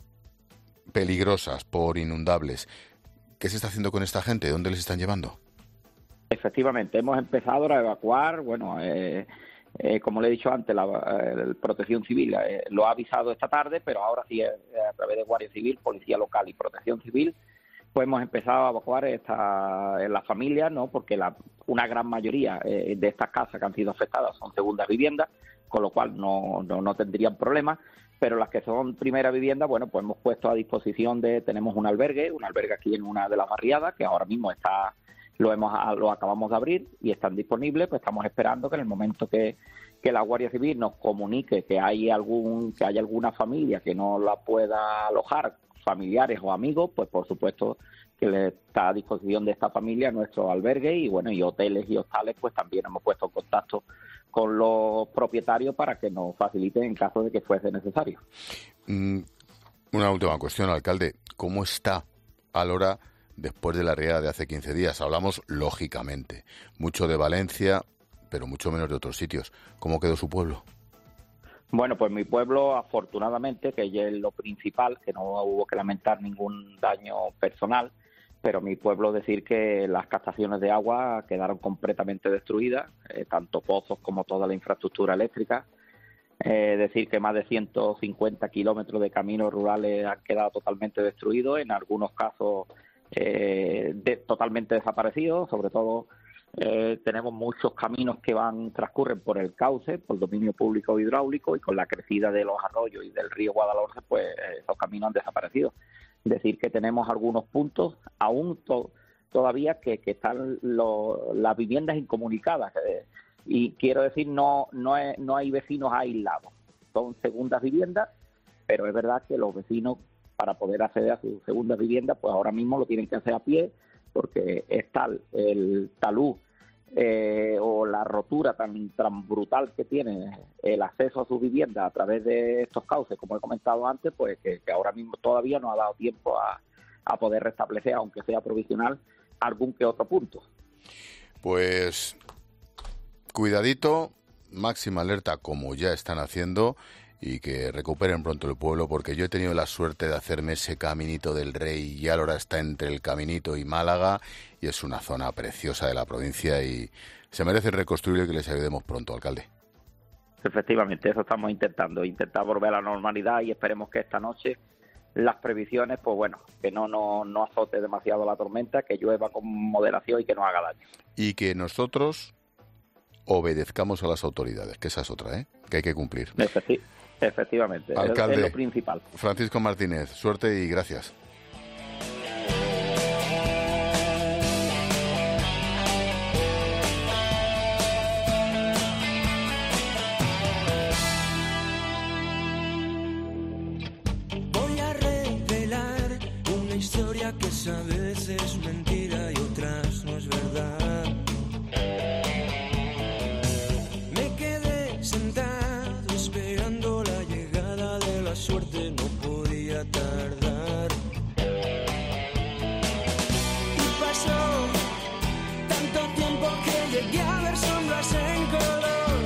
peligrosas por inundables. ¿Qué se está haciendo con esta gente? ¿Dónde les están llevando? Efectivamente, hemos empezado a evacuar, bueno, eh, eh, como le he dicho antes, la, la Protección Civil eh, lo ha avisado esta tarde, pero ahora sí, eh, a través de Guardia Civil, Policía Local y Protección Civil, pues hemos empezado a evacuar esta, en las familias, ¿no? Porque la, una gran mayoría eh, de estas casas que han sido afectadas son segundas viviendas, con lo cual no, no, no tendrían problemas, pero las que son primera vivienda, bueno, pues hemos puesto a disposición de, tenemos un albergue, un albergue aquí en una de las barriadas, que ahora mismo está, lo hemos lo acabamos de abrir y están disponibles, pues estamos esperando que en el momento que, que la Guardia Civil nos comunique que hay algún, que hay alguna familia que no la pueda alojar, familiares o amigos, pues por supuesto que le está a disposición de esta familia nuestro albergue y bueno, y hoteles y hostales, pues también hemos puesto en contacto con los propietarios para que nos faciliten en caso de que fuese necesario. Mm, una última cuestión, alcalde. ¿Cómo está Alhora después de la riada de hace quince días? Hablamos, lógicamente, mucho de Valencia, pero mucho menos de otros sitios. ¿Cómo quedó su pueblo? Bueno, pues mi pueblo, afortunadamente, que ya es lo principal, que no hubo que lamentar ningún daño personal, pero mi pueblo decir que las captaciones de agua quedaron completamente destruidas, eh, tanto pozos como toda la infraestructura eléctrica. Eh, decir que más de ciento cincuenta kilómetros de caminos rurales han quedado totalmente destruidos, en algunos casos eh, de, totalmente desaparecidos, sobre todo eh, tenemos muchos caminos que van transcurren por el cauce, por dominio público hidráulico, y con la crecida de los arroyos y del río Guadalhorce, pues esos caminos han desaparecido. Decir que tenemos algunos puntos aún to, todavía que, que están lo, las viviendas incomunicadas, eh, y quiero decir no no, es, no hay vecinos aislados, son segundas viviendas, pero es verdad que los vecinos, para poder acceder a sus segundas viviendas, pues ahora mismo lo tienen que hacer a pie, porque es tal el talud eh, o la rotura tan, tan brutal que tiene el acceso a su vivienda a través de estos cauces, como he comentado antes, pues que, que ahora mismo todavía no ha dado tiempo a, a poder restablecer, aunque sea provisional, algún que otro punto. Pues cuidadito, máxima alerta, como ya están haciendo, y que recuperen pronto el pueblo, porque yo he tenido la suerte de hacerme ese caminito del Rey y ahora está entre el caminito y Málaga, y es una zona preciosa de la provincia y se merece reconstruir y que les ayudemos pronto, alcalde. Efectivamente, eso estamos intentando, intentar volver a la normalidad, y esperemos que esta noche las previsiones, pues bueno, que no, no, no azote demasiado la tormenta, que llueva con moderación y que no haga daño. Y que nosotros obedezcamos a las autoridades, que esa es otra, ¿eh? Que hay que cumplir. Efecti- efectivamente, alcalde, es lo principal. Francisco Martínez, suerte y gracias. Voy a revelar una historia que a veces es mentira y otras no es verdad. Me quedé sentado esperando la llegada de la suerte, no podía tardar. Y pasó tanto tiempo que llegué a ver sombras en color.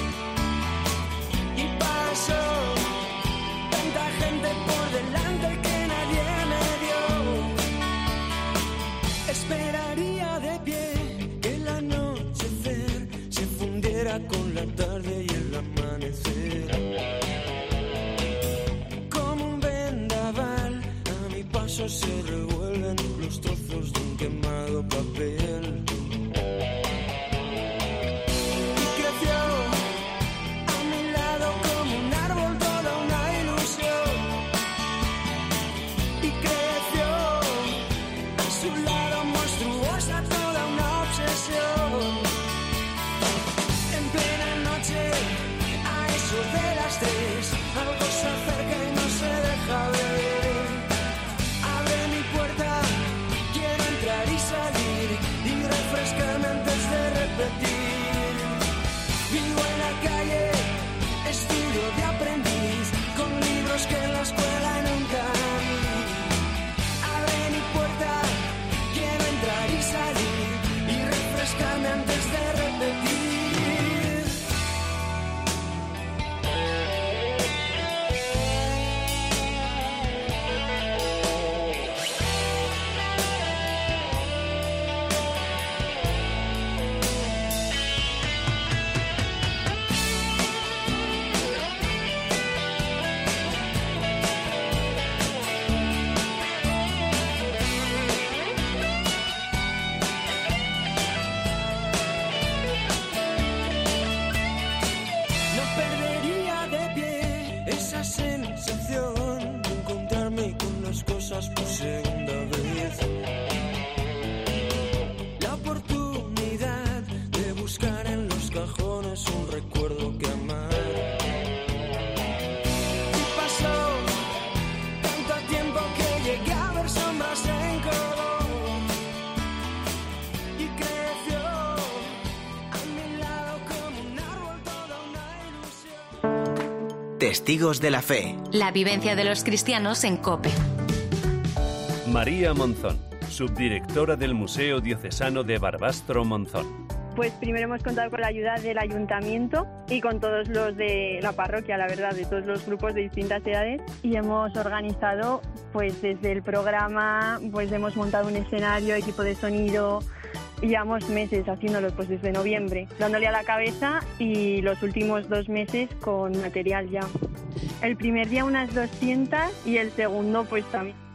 Y pasó tanta gente por delante que nadie me vio. Esperaría de pie que el anochecer se fundiera con la tarde y el amanecer. Como un vendaval, a mi paso se revuelven los trozos de un quemado papel. Y creció a mi lado como un árbol toda una ilusión. Y creció a su lado monstruosa toda una obsesión. En plena noche, a eso de las tres, algo se acerca y no se deja ver. Abre mi puerta, quiero entrar y salir y refrescarme antes de repetir. Vivo en la calle, estudio de aprendiz, con libros que en la escuela nunca vi. Abre mi puerta, quiero entrar y salir y refrescarme antes de repetir. quizás por segunda vez. La oportunidad de buscar en los cajones un recuerdo que amar. Y pasó tanto tiempo que llegué a ver sombras en color. Y creció a mi lado como un árbol toda una ilusión. Testigos de la Fe. La vivencia de los cristianos en COPE. María Monzón, subdirectora del Museo Diocesano de Barbastro Monzón. Pues primero hemos contado con la ayuda del ayuntamiento y con todos los de la parroquia, la verdad, de todos los grupos de distintas edades, y hemos organizado, pues desde el programa, pues hemos montado un escenario, equipo de sonido. Llevamos meses haciéndolo, pues desde noviembre, dándole a la cabeza, y los últimos dos meses con material ya. El primer día unas doscientas y el segundo pues también.